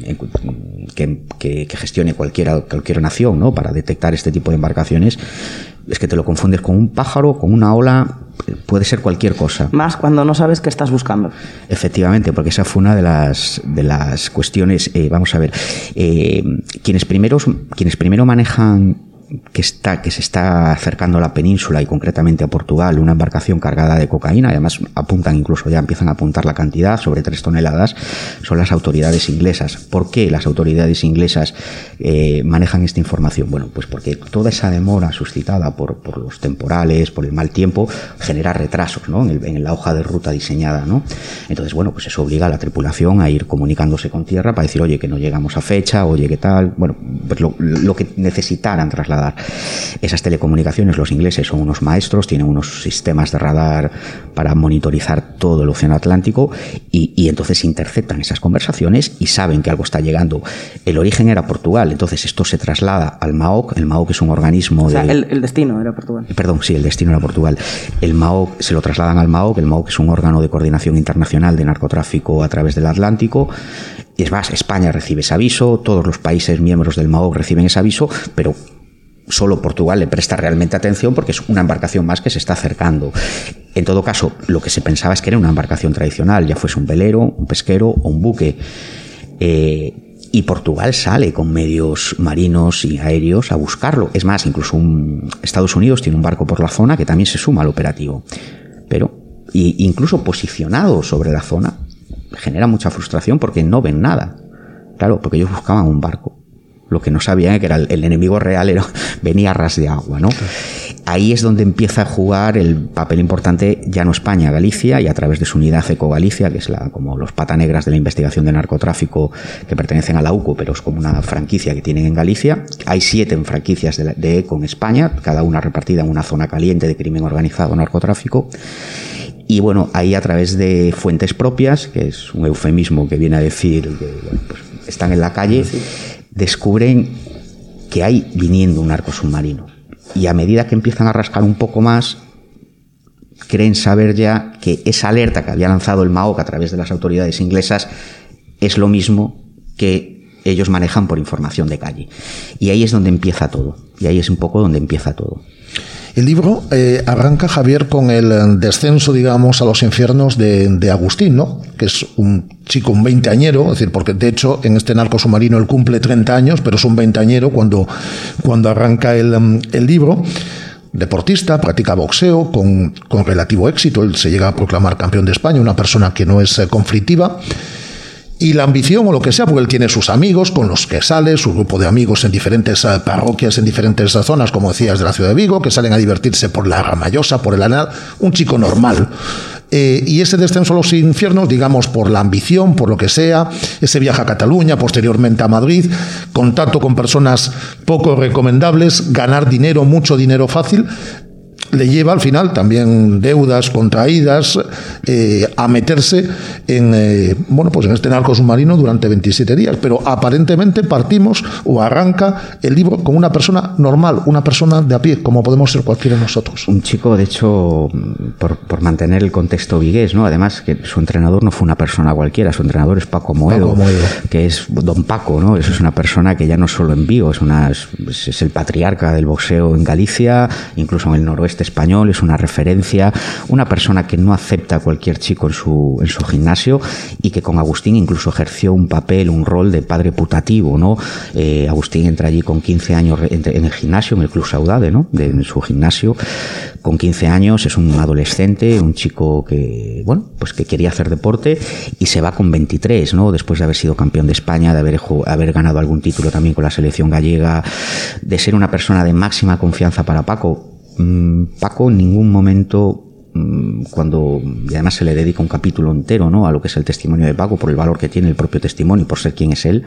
que gestione cualquier nación, ¿no?, para detectar este tipo de embarcaciones, es que te lo confundes con un pájaro, con una ola, puede ser cualquier cosa. Más cuando no sabes qué estás buscando. Efectivamente, porque esa fue una de las cuestiones. Vamos a ver, quienes primero manejan que se está acercando a la península y concretamente a Portugal una embarcación cargada de cocaína, además empiezan a apuntar la cantidad, sobre 3 toneladas, son las autoridades inglesas. ¿Por qué las autoridades inglesas manejan esta información? Bueno, pues porque toda esa demora suscitada por los temporales, por el mal tiempo, genera retrasos, ¿no?, en la hoja de ruta diseñada, ¿no? Entonces, bueno, pues eso obliga a la tripulación a ir comunicándose con tierra para decir, oye, que no llegamos a fecha, oye, ¿qué tal? Bueno, pues lo que necesitaran trasladar. Esas telecomunicaciones, los ingleses son unos maestros, tienen unos sistemas de radar para monitorizar todo el océano Atlántico, y entonces interceptan esas conversaciones y saben que algo está llegando. El origen era Portugal, entonces esto se traslada al MAOC. El MAOC es un organismo el destino era Portugal. Perdón, sí, el destino era Portugal. El MAOC se lo trasladan al MAOC. El MAOC es un órgano de coordinación internacional de narcotráfico a través del Atlántico. Y es más, España recibe ese aviso, todos los países miembros del MAOC reciben ese aviso, pero solo Portugal le presta realmente atención porque es una embarcación más que se está acercando. En todo caso, lo que se pensaba es que era una embarcación tradicional, ya fuese un velero, un pesquero o un buque. Y Portugal sale con medios marinos y aéreos a buscarlo. Es más, incluso Estados Unidos tiene un barco por la zona que también se suma al operativo. Pero, incluso posicionado sobre la zona, genera mucha frustración porque no ven nada. Claro, porque ellos buscaban un barco. Lo que no sabían que era el enemigo real venía a ras de agua, ¿no? Ahí es donde empieza a jugar el papel importante ya no España, Galicia, y a través de su unidad Eco-Galicia, que es como los pata negras de la investigación de narcotráfico que pertenecen a la UCO, pero es como una franquicia que tienen en Galicia. Hay 7 franquicias de Eco en España, cada una repartida en una zona caliente de crimen organizado, narcotráfico. Y bueno, ahí a través de fuentes propias, que es un eufemismo que viene a decir que pues, están en la calle, sí, descubren que hay viniendo un narco submarino. Y a medida que empiezan a rascar un poco más, creen saber ya que esa alerta que había lanzado el MAOC a través de las autoridades inglesas es lo mismo que ellos manejan por información de calle. Y ahí es donde empieza todo. Y ahí es un poco donde empieza todo. El libro arranca, Javier, con el descenso, digamos, a los infiernos de Agustín, ¿no? Que es un chico, un veinteañero, es decir, porque de hecho en este narco submarino él cumple 30 años, pero es un veinteañero cuando arranca el libro. Deportista, practica boxeo con relativo éxito, él se llega a proclamar campeón de España, una persona que no es conflictiva. Y la ambición o lo que sea, porque él tiene sus amigos con los que sale, su grupo de amigos en diferentes parroquias, en diferentes zonas, como decías, de la ciudad de Vigo, que salen a divertirse por la Ramallosa, por el Anal, un chico normal. Y ese descenso a los infiernos, digamos, por la ambición, por lo que sea, ese viaje a Cataluña, posteriormente a Madrid, contacto con personas poco recomendables, ganar dinero, mucho dinero fácil, le lleva al final también deudas contraídas a meterse en este narco submarino durante 27 días, pero aparentemente partimos o arranca el libro con una persona normal, una persona de a pie, como podemos ser cualquiera de nosotros. Un chico, de hecho, por mantener el contexto vigués, ¿no? Además que su entrenador no fue una persona cualquiera, su entrenador es Paco Moedo, que es Don Paco, ¿no? Eso es una persona que ya no solo en Vigo, es el patriarca del boxeo en Galicia, incluso en el noroeste español, es una referencia, una persona que no acepta a cualquier chico en su gimnasio, y que con Agustín incluso ejerció un rol de padre putativo, ¿no? Agustín entra allí con 15 años en el gimnasio, en el Club Saudade, ¿no? En su gimnasio, con 15 años, es un adolescente, un chico que, pues que quería hacer deporte, y se va con 23, ¿no? Después de haber sido campeón de España, de haber ganado algún título también con la selección gallega, de ser una persona de máxima confianza para Paco. Paco en ningún momento, y además se le dedica un capítulo entero, ¿no?, a lo que es el testimonio de Paco, por el valor que tiene el propio testimonio y por ser quien es él,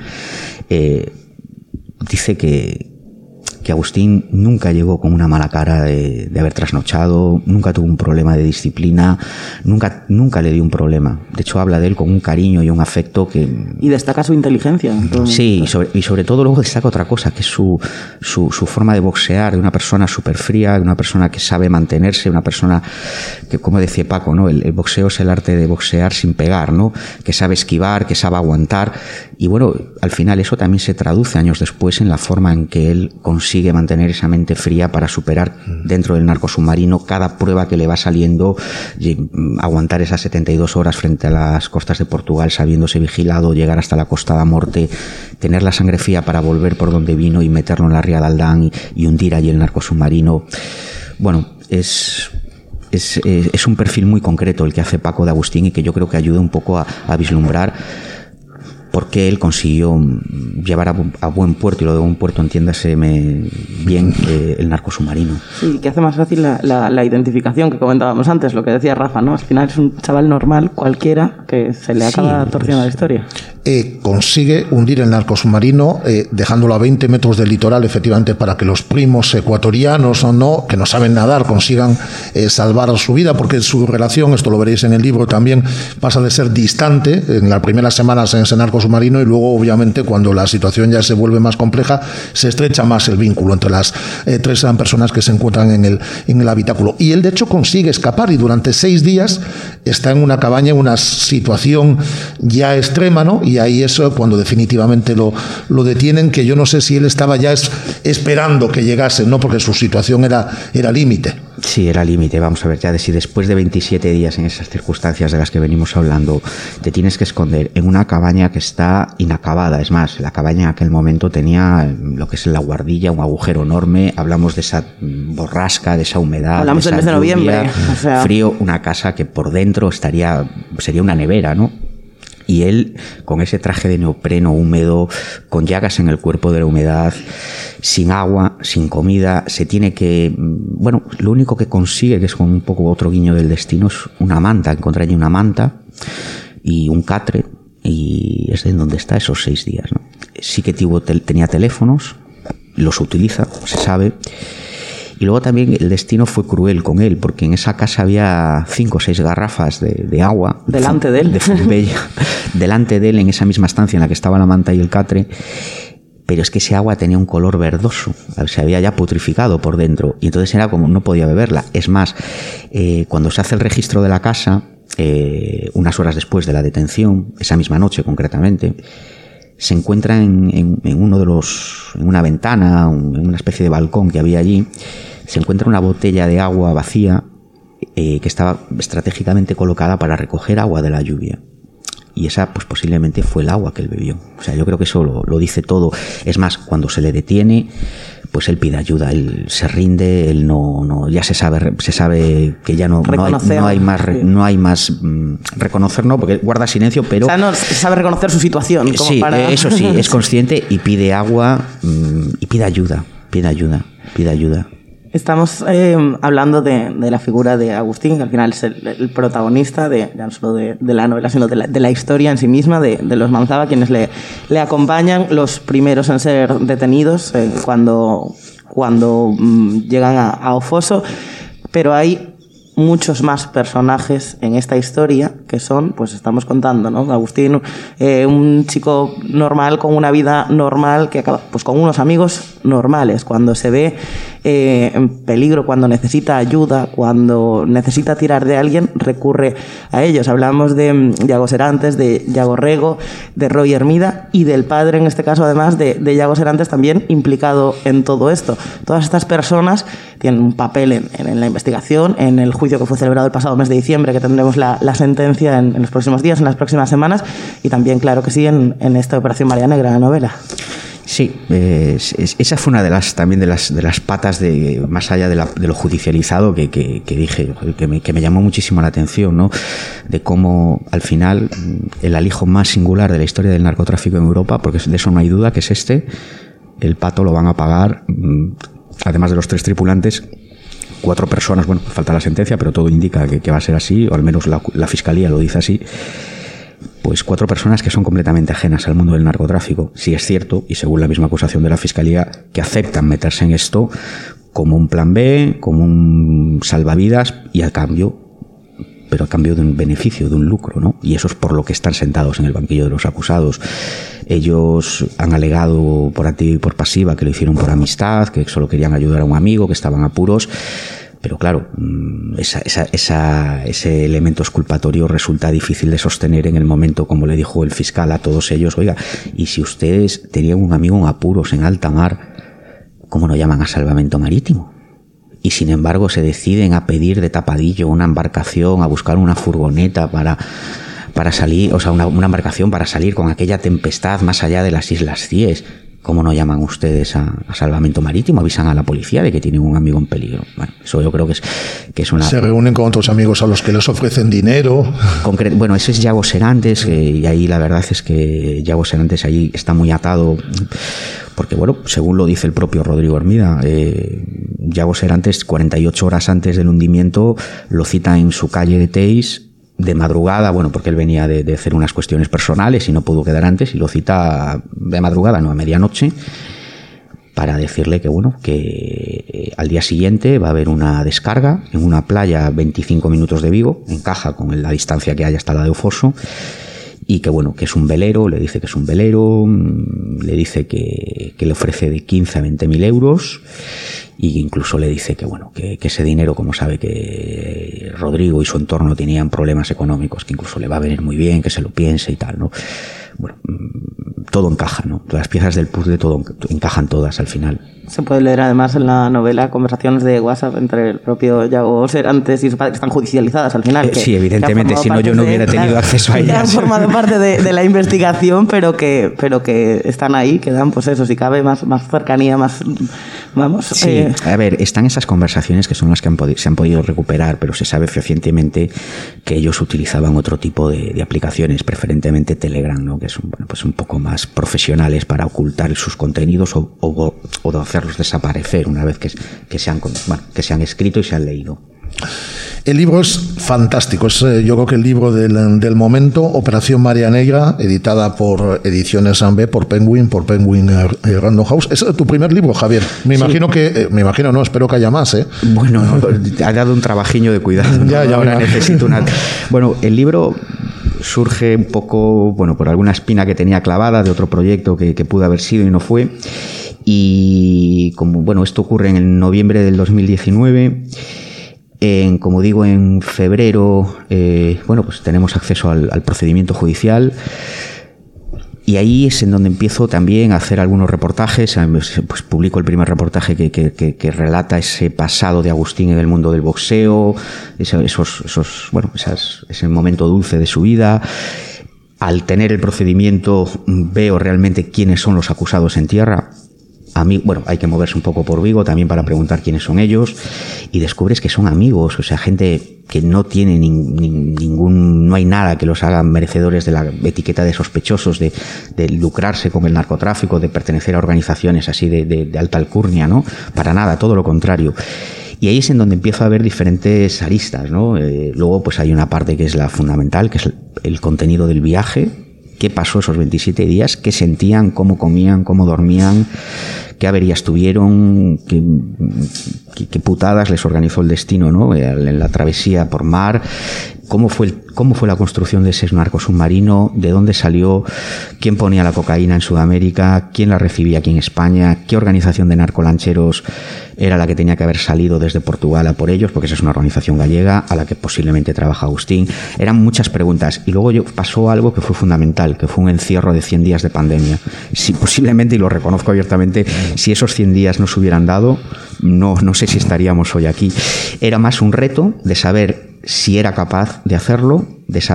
dice que Agustín nunca llegó con una mala cara de haber trasnochado, nunca tuvo un problema de disciplina, nunca le dio un problema. De hecho, habla de él con un cariño y un afecto que... Y destaca su inteligencia. Sí, y sobre todo luego destaca otra cosa, que es su forma de boxear, de una persona súper fría, de una persona que sabe mantenerse, una persona que, como decía Paco, ¿no?, el boxeo es el arte de boxear sin pegar, ¿no?, que sabe esquivar, que sabe aguantar. Y bueno, al final eso también se traduce años después en la forma en que él consigue mantener esa mente fría para superar dentro del narco submarino cada prueba que le va saliendo, aguantar esas 72 horas frente a las costas de Portugal sabiéndose vigilado, llegar hasta la Costa da Morte, tener la sangre fría para volver por donde vino y meterlo en la Ría de Aldán y hundir allí el narco submarino. Bueno, es un perfil muy concreto el que hace Paco de Agustín, y que yo creo que ayuda un poco a vislumbrar porque él consiguió llevar a buen puerto, y lo de buen puerto entiéndase bien, el narco submarino. Sí, que hace más fácil la identificación que comentábamos antes, lo que decía Rafa, ¿no? Al final es un chaval normal, cualquiera, que se le acaba torciendo la historia. Consigue hundir el narco submarino, dejándolo a 20 metros del litoral, efectivamente, para que los primos ecuatorianos o no, que no saben nadar, consigan salvar su vida, porque su relación, esto lo veréis en el libro también, pasa de ser distante en las primeras semanas en ese narco submarino, y luego, obviamente, cuando la situación ya se vuelve más compleja, se estrecha más el vínculo entre las tres personas que se encuentran en el habitáculo. Y él, de hecho, consigue escapar, y durante 6 días está en una cabaña, en una situación ya extrema, ¿no? Y ahí es cuando definitivamente lo detienen, que yo no sé si él estaba ya esperando que llegase, ¿no?, porque su situación era límite. Sí, era límite. Vamos a ver, ya si después de 27 días en esas circunstancias de las que venimos hablando, te tienes que esconder en una cabaña que está inacabada. Es más, la cabaña en aquel momento tenía lo que es la guardilla, un agujero enorme. Hablamos de esa borrasca, de esa humedad. Hablamos del mes de noviembre. Frío, una casa que por dentro sería una nevera, ¿no? Y él, con ese traje de neopreno húmedo, con llagas en el cuerpo de la humedad, sin agua, sin comida, se tiene que... Bueno, lo único que consigue, que es con un poco otro guiño del destino, es una manta. Encuentra allí una manta y un catre, y es en donde está esos 6 días, ¿no? Sí que tenía teléfonos, los utiliza, se sabe. Y luego también el destino fue cruel con él, porque en esa casa había 5 o 6 garrafas de agua. Delante de él. De Fumbella, delante de él, en esa misma estancia en la que estaba la manta y el catre. Pero es que ese agua tenía un color verdoso, se había ya putrificado por dentro, y entonces era como no podía beberla. Es más, cuando se hace el registro de la casa, unas horas después de la detención, esa misma noche concretamente, se encuentra en una ventana, en una especie de balcón que había allí, se encuentra una botella de agua vacía que estaba estratégicamente colocada para recoger agua de la lluvia. Y esa, pues posiblemente fue el agua que él bebió. O sea, yo creo que eso lo dice todo. Es más, cuando se le detiene, pues él pide ayuda, él se rinde, él no ya se sabe que ya no hay más reconocer, no, porque guarda silencio, pero... O sea, no sabe reconocer su situación. Como sí, para... eso sí, es consciente y pide agua y pide ayuda. Estamos hablando de la figura de Agustín, que al final es el protagonista ya no solo de la novela, sino de la historia en sí misma, de los Manzaba, quienes le acompañan, los primeros en ser detenidos cuando llegan a Ofoso. Pero hay muchos más personajes en esta historia que son, pues estamos contando, ¿no? Agustín, un chico normal con una vida normal que acaba pues con unos amigos normales. Cuando se ve en peligro, cuando necesita ayuda, cuando necesita tirar de alguien, recurre a ellos. Hablamos de Iago Serantes, de Iago Rego, de Roy Hermida y del padre, en este caso, además de Iago Serantes, también implicado en todo esto. Todas estas personas tienen un papel en la investigación, en el juicio que fue celebrado el pasado mes de diciembre, que tendremos la sentencia en los próximos días, en las próximas semanas, y también, claro que sí, en esta Operación María Negra, la novela. Sí, esa fue una de las patas más allá de lo judicializado que dije, que me llamó muchísimo la atención, ¿no? De cómo al final el alijo más singular de la historia del narcotráfico en Europa, porque de eso no hay duda, que es el pato lo van a pagar, además de los 3 tripulantes, 4 personas. Bueno, falta la sentencia, pero todo indica que va a ser así, o al menos la Fiscalía lo dice así. Pues 4 personas que son completamente ajenas al mundo del narcotráfico. Sí es cierto, y según la misma acusación de la Fiscalía, que aceptan meterse en esto como un plan B, como un salvavidas, y a cambio de un beneficio, de un lucro, ¿no? Y eso es por lo que están sentados en el banquillo de los acusados. Ellos han alegado por activa y por pasiva que lo hicieron por amistad, que solo querían ayudar a un amigo, que estaban apuros. Pero claro, ese elemento exculpatorio resulta difícil de sostener en el momento, como le dijo el fiscal a todos ellos: oiga, y si ustedes tenían un amigo en apuros en alta mar, ¿cómo no llaman a salvamento marítimo? Y sin embargo se deciden a pedir de tapadillo una embarcación, a buscar una furgoneta para salir, o sea, una embarcación para salir con aquella tempestad más allá de las Islas Cíes. ¿Cómo no llaman ustedes a salvamento marítimo? Avisan a la policía de que tienen un amigo en peligro. Bueno, eso yo creo que es una... Se reúnen con otros amigos a los que les ofrecen dinero. Bueno, ese es Iago Serantes, y ahí la verdad es que Iago Serantes ahí está muy atado, porque bueno, según lo dice el propio Rodrigo Hermida, Iago Serantes 48 horas antes del hundimiento lo cita en su calle de Teis de madrugada, bueno, porque él venía de hacer unas cuestiones personales y no pudo quedar antes, y lo cita de madrugada, no, a medianoche, para decirle que bueno, que al día siguiente va a haber una descarga en una playa a 25 minutos de Vigo, encaja con la distancia que hay hasta la de Ofoso, y que bueno, que es un velero, le dice que es un velero, le dice que le ofrece de 15 a 20.000 euros, y incluso le dice que bueno, que ese dinero, como sabe que Rodrigo y su entorno tenían problemas económicos, que incluso le va a venir muy bien, que se lo piense y tal, ¿no? Bueno, todo encaja, ¿no? Todas las piezas del puzzle todo encajan todas al final. Se puede leer además en la novela conversaciones de WhatsApp entre el propio Iago Serantes y su padre, que están judicializadas al final. Sí, evidentemente, si no yo no hubiera tenido acceso a ellas. Que han formado parte de la investigación, pero que están ahí, que dan, pues eso, si cabe, más cercanía, más... Vamos. Sí, a ver, están esas conversaciones que son las que se han podido recuperar, pero se sabe fehacientemente que ellos utilizaban otro tipo de aplicaciones, preferentemente Telegram, ¿no? Que son, bueno, pues un poco más profesionales para ocultar sus contenidos o hacerlos desaparecer una vez que se han escrito y se han leído. El libro es fantástico, es yo creo que el libro del momento, Operación María Negra, editada por Ediciones Ambe, por Penguin Random House. ¿Es tu primer libro, Javier? Me imagino no, espero que haya más, ¿eh? Bueno, ha dado un trabajillo de cuidado, ¿no? Ya, ahora necesito una... Bueno, el libro surge un poco, bueno, por alguna espina que tenía clavada de otro proyecto que pudo haber sido y no fue. Y como, bueno, esto ocurre en noviembre del 2019... como digo, en febrero, bueno, pues tenemos acceso al procedimiento judicial. Y ahí es en donde empiezo también a hacer algunos reportajes. Pues publico el primer reportaje que relata ese pasado de Agustín en el mundo del boxeo, ese momento dulce de su vida. Al tener el procedimiento veo realmente quiénes son los acusados en tierra. A mí, hay que moverse un poco por Vigo también para preguntar quiénes son ellos, y descubres que son amigos, o sea, gente que no tiene no hay nada que los haga merecedores de la etiqueta de sospechosos de lucrarse con el narcotráfico, de pertenecer a organizaciones así de alta alcurnia, ¿no? Para nada, todo lo contrario. Y ahí es en donde empiezo a ver diferentes aristas, ¿no? Luego pues hay una parte que es la fundamental, que es el contenido del viaje. ¿Qué pasó esos 27 días? ¿Qué sentían? ¿Cómo comían? ¿Cómo dormían? ¿Qué averías tuvieron? ¿Qué putadas les organizó el destino, ¿no? En la travesía por mar. ¿Cómo fue la construcción de ese narco submarino? ¿De dónde salió? ¿Quién ponía la cocaína en Sudamérica? ¿Quién la recibía aquí en España? ¿Qué organización de narcolancheros era la que tenía que haber salido desde Portugal a por ellos? Porque esa es una organización gallega a la que posiblemente trabaja Agustín. Eran muchas preguntas. Y luego pasó algo que fue fundamental, que fue un encierro de 100 días de pandemia. Si posiblemente, y lo reconozco abiertamente, si esos 100 días no se hubieran dado, no sé si estaríamos hoy aquí. Era más un reto de saber si era capaz de hacerlo,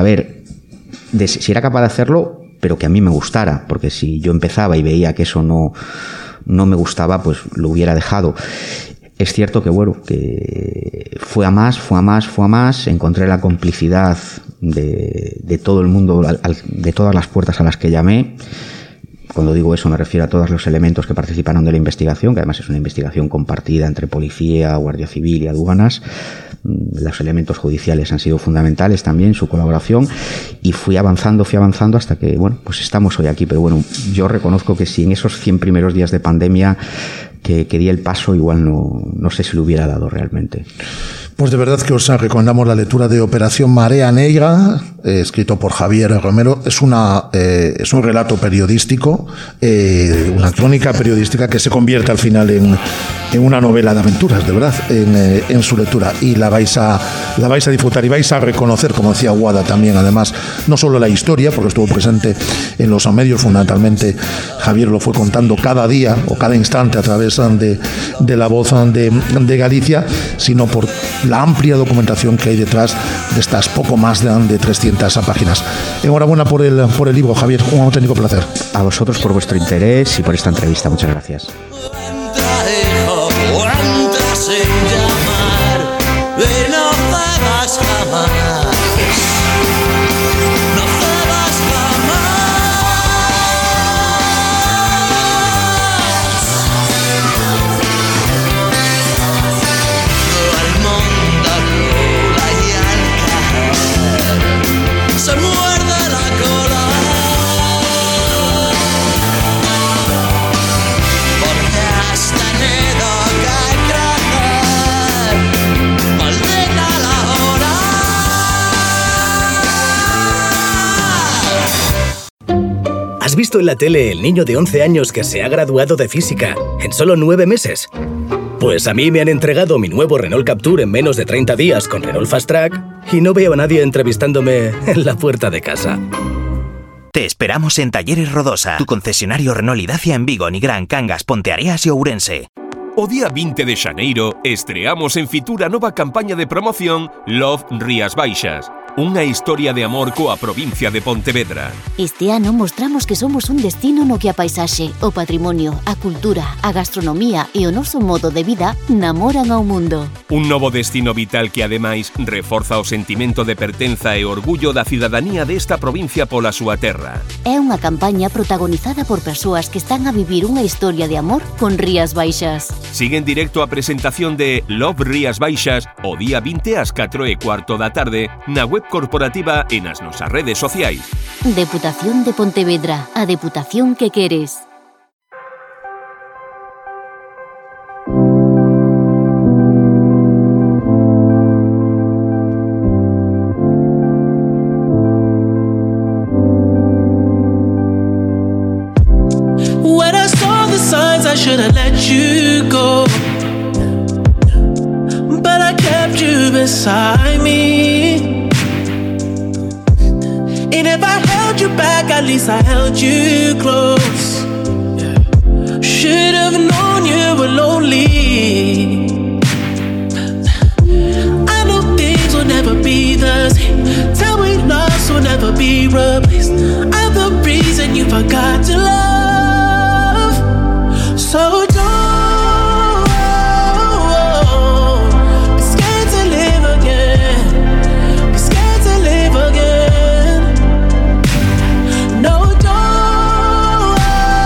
si era capaz de hacerlo, pero que a mí me gustara, porque si yo empezaba y veía que eso no me gustaba, pues lo hubiera dejado. Es cierto que fue a más, encontré la complicidad de todo el mundo, de todas las puertas a las que llamé. Cuando digo eso me refiero a todos los elementos que participaron de la investigación, que además es una investigación compartida entre policía, Guardia Civil y aduanas. Los elementos judiciales han sido fundamentales también, su colaboración, y fui avanzando hasta que, pues estamos hoy aquí. Pero yo reconozco que si en esos 100 primeros días de pandemia que di el paso, igual no sé si lo hubiera dado realmente. Pues de verdad que os recomendamos la lectura de Operación Marea Negra, escrito por Javier Romero. Es un relato periodístico, una crónica periodística que se convierte al final en una novela de aventuras, de verdad, en su lectura. Y la vais a disfrutar y vais a reconocer, como decía Guada también, además, no solo la historia, porque estuvo presente en los medios, fundamentalmente Javier lo fue contando cada día o cada instante a través de la voz de Galicia, sino por la amplia documentación que hay detrás de estas poco más de 300 páginas. Enhorabuena por el libro, Javier, un auténtico placer. A vosotros por vuestro interés y por esta entrevista, muchas gracias. ¿Has visto en la tele el niño de 11 años que se ha graduado de física en solo 9 meses? Pues a mí me han entregado mi nuevo Renault Captur en menos de 30 días con Renault Fast Track y no veo a nadie entrevistándome en la puerta de casa. Te esperamos en Talleres Rodosa, tu concesionario Renault y Dacia en Vigo, Nigrán, Cangas, Ponteareas e Ourense. O día 20 de xaneiro estreamos en Fitur a nova campaña de promoción Love Rías Baixas. Unha historia de amor coa provincia de Pontevedra. Este ano mostramos que somos un destino no que a paisaxe, o patrimonio, a cultura, a gastronomía e o noso modo de vida namoran ao mundo. Un novo destino vital que ademais reforza o sentimento de pertenza e orgullo da cidadanía desta provincia pola súa terra. É unha campaña protagonizada por persoas que están a vivir unha historia de amor con Rías Baixas. Sigue en directo a presentación de Love Rías Baixas o día 20 ás 4:15 da tarde na web corporativa e nas nosas redes sociais. Deputación de Pontevedra, a deputación que queres. When I saw the signs I should have let you go, but I kept you beside me. And if I held held you back, at least I held you close. Yeah. Should have known you were lonely. I know things will never be the same. Tell me lost will never be replaced. I'm the reason you forgot to love. So don't be scared to live again. Be scared to live again. No, don't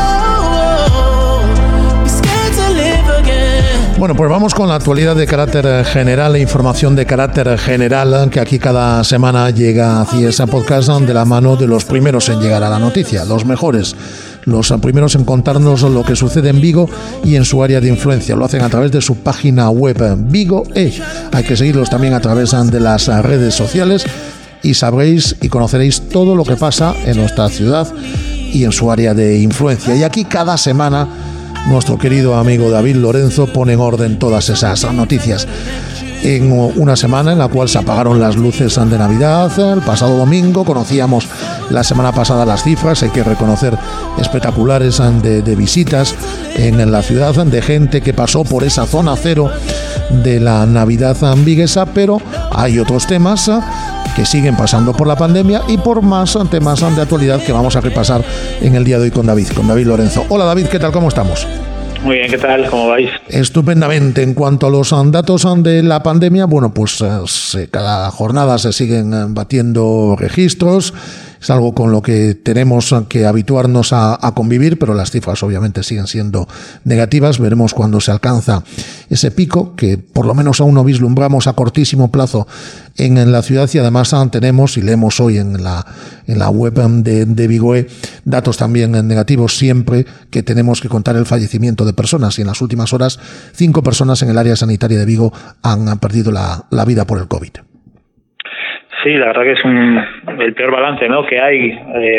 be scared to live again. Bueno, pues vamos con la actualidad de carácter general, información de carácter general, que aquí cada semana llega hacia esa podcast de la mano de los primeros en llegar a la noticia, los mejores, los primeros en contarnos lo que sucede en Vigo y en su área de influencia. Lo hacen a través de su página web Vigo E. Hay que seguirlos también a través de las redes sociales y sabréis y conoceréis todo lo que pasa en nuestra ciudad y en su área de influencia. Y aquí cada semana nuestro querido amigo David Lorenzo pone en orden todas esas noticias. En una semana en la cual se apagaron las luces de Navidad, el pasado domingo conocíamos la semana pasada las cifras, hay que reconocer, espectaculares de visitas en la ciudad, de gente que pasó por esa zona cero de la Navidad viguesa, pero hay otros temas que siguen pasando por la pandemia y por más temas de actualidad que vamos a repasar en el día de hoy con David Lorenzo. Hola David, ¿qué tal? ¿Cómo estamos? Muy bien, ¿qué tal? ¿Cómo vais? Estupendamente. En cuanto a los datos de la pandemia, bueno, pues cada jornada se siguen batiendo registros. Es algo con lo que tenemos que habituarnos a convivir, pero las cifras obviamente siguen siendo negativas. Veremos cuándo se alcanza ese pico, que por lo menos aún no vislumbramos a cortísimo plazo en la ciudad, y además tenemos, y leemos hoy en la web de Vigoe, datos también negativos siempre que tenemos que contar el fallecimiento de personas, y en las últimas horas 5 personas en el área sanitaria de Vigo han perdido la vida por el COVID. Sí, la verdad que es el peor balance, ¿no?, que hay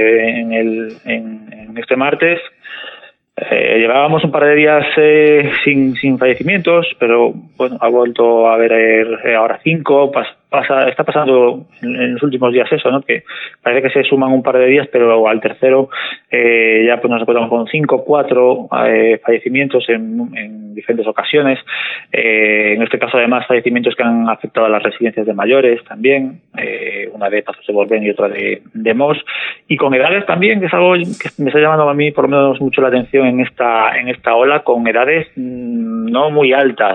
en este martes. Llevábamos un par de días sin fallecimientos, pero bueno, ha vuelto a haber ahora 5. Está pasando en los últimos días eso, ¿no?, que parece que se suman un par de días, pero al tercero ya pues nos encontramos con 4 fallecimientos en diferentes ocasiones. En este caso, además, fallecimientos que han afectado a las residencias de mayores también, una de Pazos de Borbén y otra de Mos, y con edades también, que es algo que me está llamando a mí por lo menos mucho la atención en esta ola, con edades no muy altas,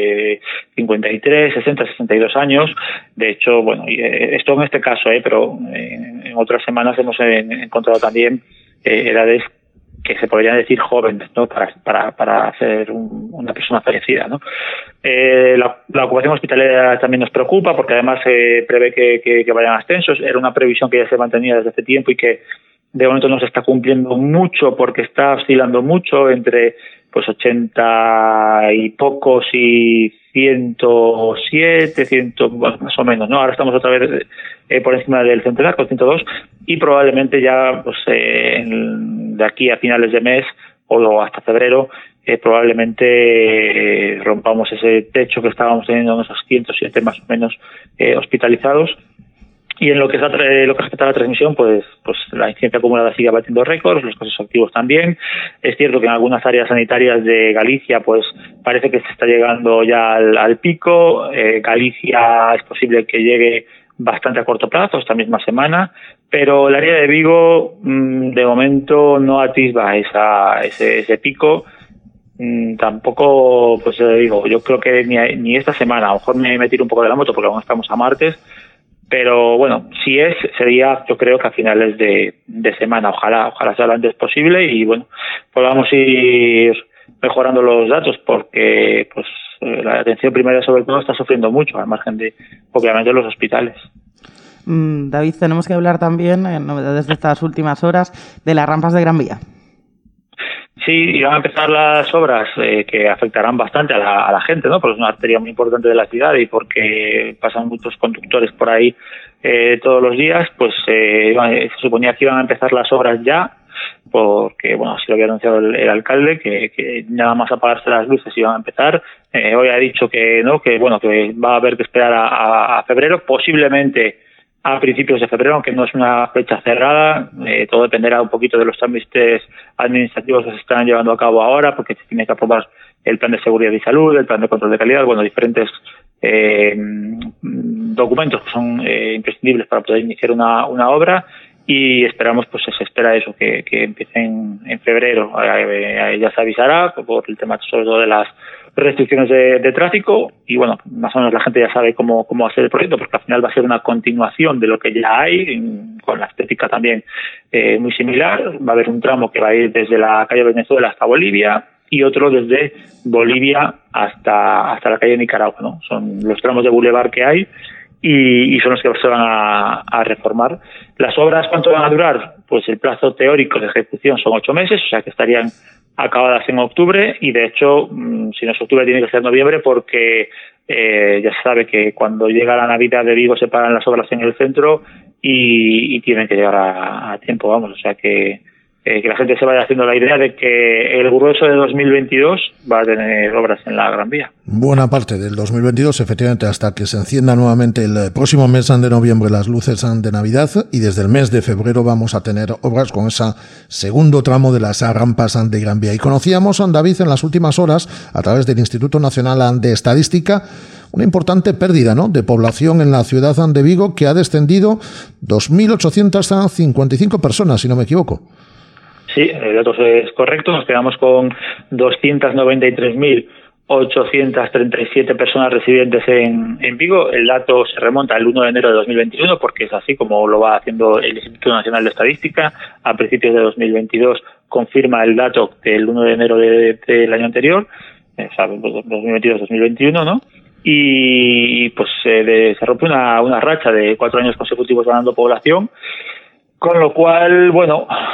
53, 60, 62 años. De hecho, bueno, esto en este caso, pero en otras semanas hemos encontrado también edades que se podrían decir jóvenes, ¿no?, para ser una persona fallecida, ¿no? La ocupación hospitalaria también nos preocupa, porque además se prevé que vayan ascensos. Era una previsión que ya se mantenía desde hace tiempo y que de momento no se está cumpliendo mucho, porque está oscilando mucho entre pues 80 y pocos y 107, 100, bueno, más o menos, ¿no? Ahora estamos otra vez por encima del centenar, con 102, y probablemente ya pues de aquí a finales de mes o hasta febrero probablemente rompamos ese techo que estábamos teniendo en esos 107 más o menos hospitalizados. Y en lo que respecta a la transmisión, pues la incidencia acumulada sigue batiendo récords, los casos activos también. Es cierto que en algunas áreas sanitarias de Galicia, pues parece que se está llegando ya al pico. Galicia es posible que llegue bastante a corto plazo, esta misma semana, pero el área de Vigo de momento no atisba ese pico. Tampoco, pues digo, yo creo que ni esta semana, a lo mejor me tiro un poco de la moto porque aún estamos a martes. Pero bueno, sería yo creo que a finales de semana, ojalá sea lo antes posible, y bueno, podamos ir mejorando los datos, porque pues la atención primaria sobre todo está sufriendo mucho, al margen de obviamente los hospitales. David, tenemos que hablar también, en novedades de estas últimas horas, de las rampas de Gran Vía. Sí, van a empezar las obras que afectarán bastante a la gente, ¿no? Porque es una arteria muy importante de la ciudad y porque pasan muchos conductores por ahí todos los días. Pues se suponía que iban a empezar las obras ya, porque bueno, así lo había anunciado el alcalde, que nada más apagarse las luces iban a empezar. Hoy ha dicho que no, que bueno, que va a haber que esperar a febrero, posiblemente a principios de febrero, aunque no es una fecha cerrada. Todo dependerá un poquito de los trámites administrativos que se están llevando a cabo ahora, porque se tiene que aprobar el plan de seguridad y salud, el plan de control de calidad, diferentes documentos que son imprescindibles para poder iniciar una obra, y esperamos, pues se espera eso, que empiecen en febrero. Ya se avisará por el tema sobre todo de las restricciones de tráfico, y más o menos la gente ya sabe cómo va a ser el proyecto, porque al final va a ser una continuación de lo que ya hay, con la estética también muy similar. Va a haber un tramo que va a ir desde la calle Venezuela hasta Bolivia, y otro desde Bolivia hasta la calle Nicaragua, ¿no? Son los tramos de bulevar que hay, y son los que se van a reformar. Las obras, ¿cuánto van a durar? Pues el plazo teórico de ejecución son 8 meses, o sea que estarían acabadas en octubre, y de hecho, si no es octubre, tiene que ser noviembre, porque ya se sabe que cuando llega la Navidad de Vigo se paran las obras en el centro y tienen que llegar a tiempo, o sea que la gente se vaya haciendo la idea de que el grueso de 2022 va a tener obras en la Gran Vía. Buena parte del 2022, efectivamente, hasta que se encienda nuevamente el próximo mes de noviembre las luces de Navidad, y desde el mes de febrero vamos a tener obras con ese segundo tramo de las rampas de Gran Vía. Y conocíamos, David, en las últimas horas, a través del Instituto Nacional de Estadística, una importante pérdida, ¿no?, de población en la ciudad de Vigo, que ha descendido 2.855 personas, si no me equivoco. Sí, el dato es correcto. Nos quedamos con 293.837 personas residentes en Vigo. El dato se remonta al 1 de enero de 2021, porque es así como lo va haciendo el Instituto Nacional de Estadística. A principios de 2022 confirma el dato del 1 de enero del año anterior, o sea, 2022-2021, ¿no? Y pues se rompe una racha de 4 años consecutivos ganando población. Con lo cual, pues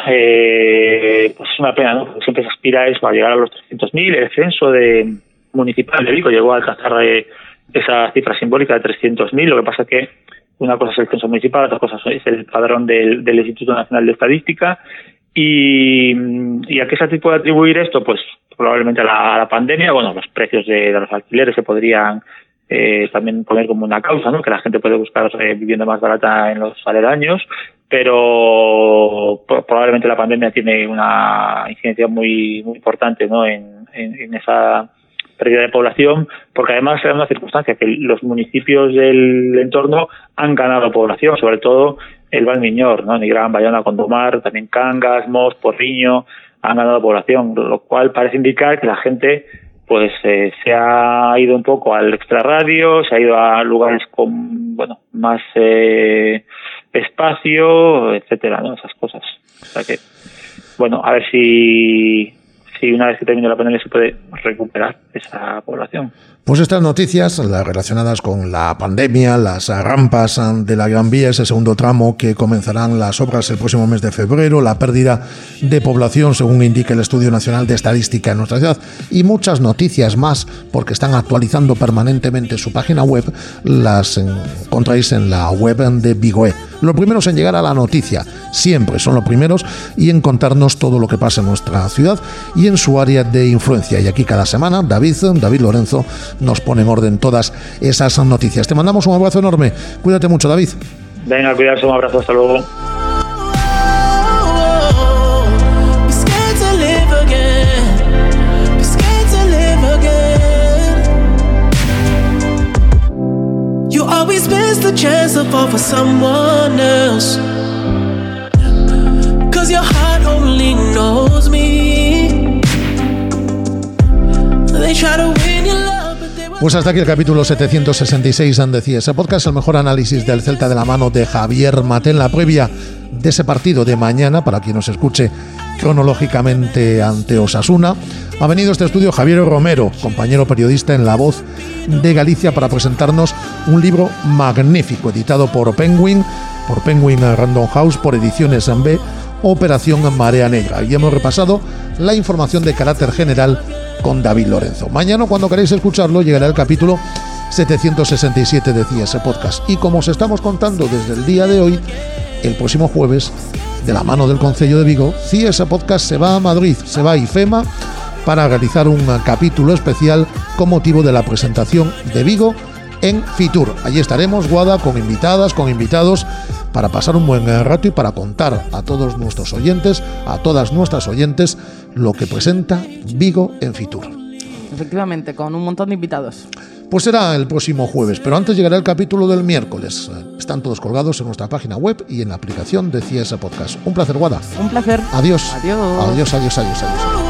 es una pena, ¿no? Porque siempre se aspira a eso, a llegar a los 300.000. El censo municipal de Vigo llegó a alcanzar esa cifra simbólica de 300.000. Lo que pasa es que una cosa es el censo municipal, otra cosa es el padrón del Instituto Nacional de Estadística. ¿Y a qué se puede atribuir esto? Pues probablemente a la pandemia. Los precios de los alquileres se podrían también poner como una causa, ¿no? Que la gente puede buscar vivienda más barata en los aledaños, pero probablemente la pandemia tiene una incidencia muy importante, ¿no?, en esa pérdida de población, porque además se da una circunstancia que los municipios del entorno han ganado población, sobre todo el Valmiñor, ¿no?, Nigrán, Bayona, Gondomar, también Cangas, Mos, Porriño, han ganado población, lo cual parece indicar que la gente pues se ha ido un poco al extrarradio, se ha ido a lugares con más espacio, etcétera, ¿no? Esas cosas. O sea que, a ver si una vez que termine la pandemia se puede recuperar esa población. Pues estas noticias, las relacionadas con la pandemia, las rampas de la Gran Vía, ese segundo tramo que comenzarán las obras el próximo mes de febrero, la pérdida de población, según indica el Estudio Nacional de Estadística en nuestra ciudad, y muchas noticias más, porque están actualizando permanentemente su página web, las encontráis en la web de Vigoe. Los primeros en llegar a la noticia, siempre son los primeros, y en contarnos todo lo que pasa en nuestra ciudad y en su área de influencia. Y aquí cada semana David Lorenzo nos pone en orden todas esas noticias. Te mandamos un abrazo enorme. Cuídate mucho, David. Venga, cuidarse, un abrazo, hasta luego. You always miss the chance to fall for someone else, 'cause your heart only knows me. They try to win your love. Pues hasta aquí el capítulo 766 de CS Podcast, el mejor análisis del Celta de la mano de Javier Maté, en la previa de ese partido de mañana, para quien nos escuche cronológicamente, ante Osasuna. Ha venido a este estudio Javier Romero, compañero periodista en La Voz de Galicia, para presentarnos un libro magnífico, editado por Penguin Random House, por Ediciones B, Operación Marea Negra. Y hemos repasado la información de carácter general con David Lorenzo. Mañana, cuando queréis escucharlo, llegará el capítulo 767 de CS Podcast. Y como os estamos contando desde el día de hoy, el próximo jueves, de la mano del Concello de Vigo, CS Podcast se va a Madrid, se va a IFEMA, para realizar un capítulo especial con motivo de la presentación de Vigo en Fitur. Allí estaremos, Guada, con invitadas, con invitados, para pasar un buen rato y para contar a todos nuestros oyentes, a todas nuestras oyentes, lo que presenta Vigo en Fitur. Efectivamente, con un montón de invitados. Pues será el próximo jueves, pero antes llegará el capítulo del miércoles. Están todos colgados en nuestra página web y en la aplicación de CIES Podcast. Un placer, Guada. Un placer. Adiós. Adiós. Adiós, adiós, adiós, adiós.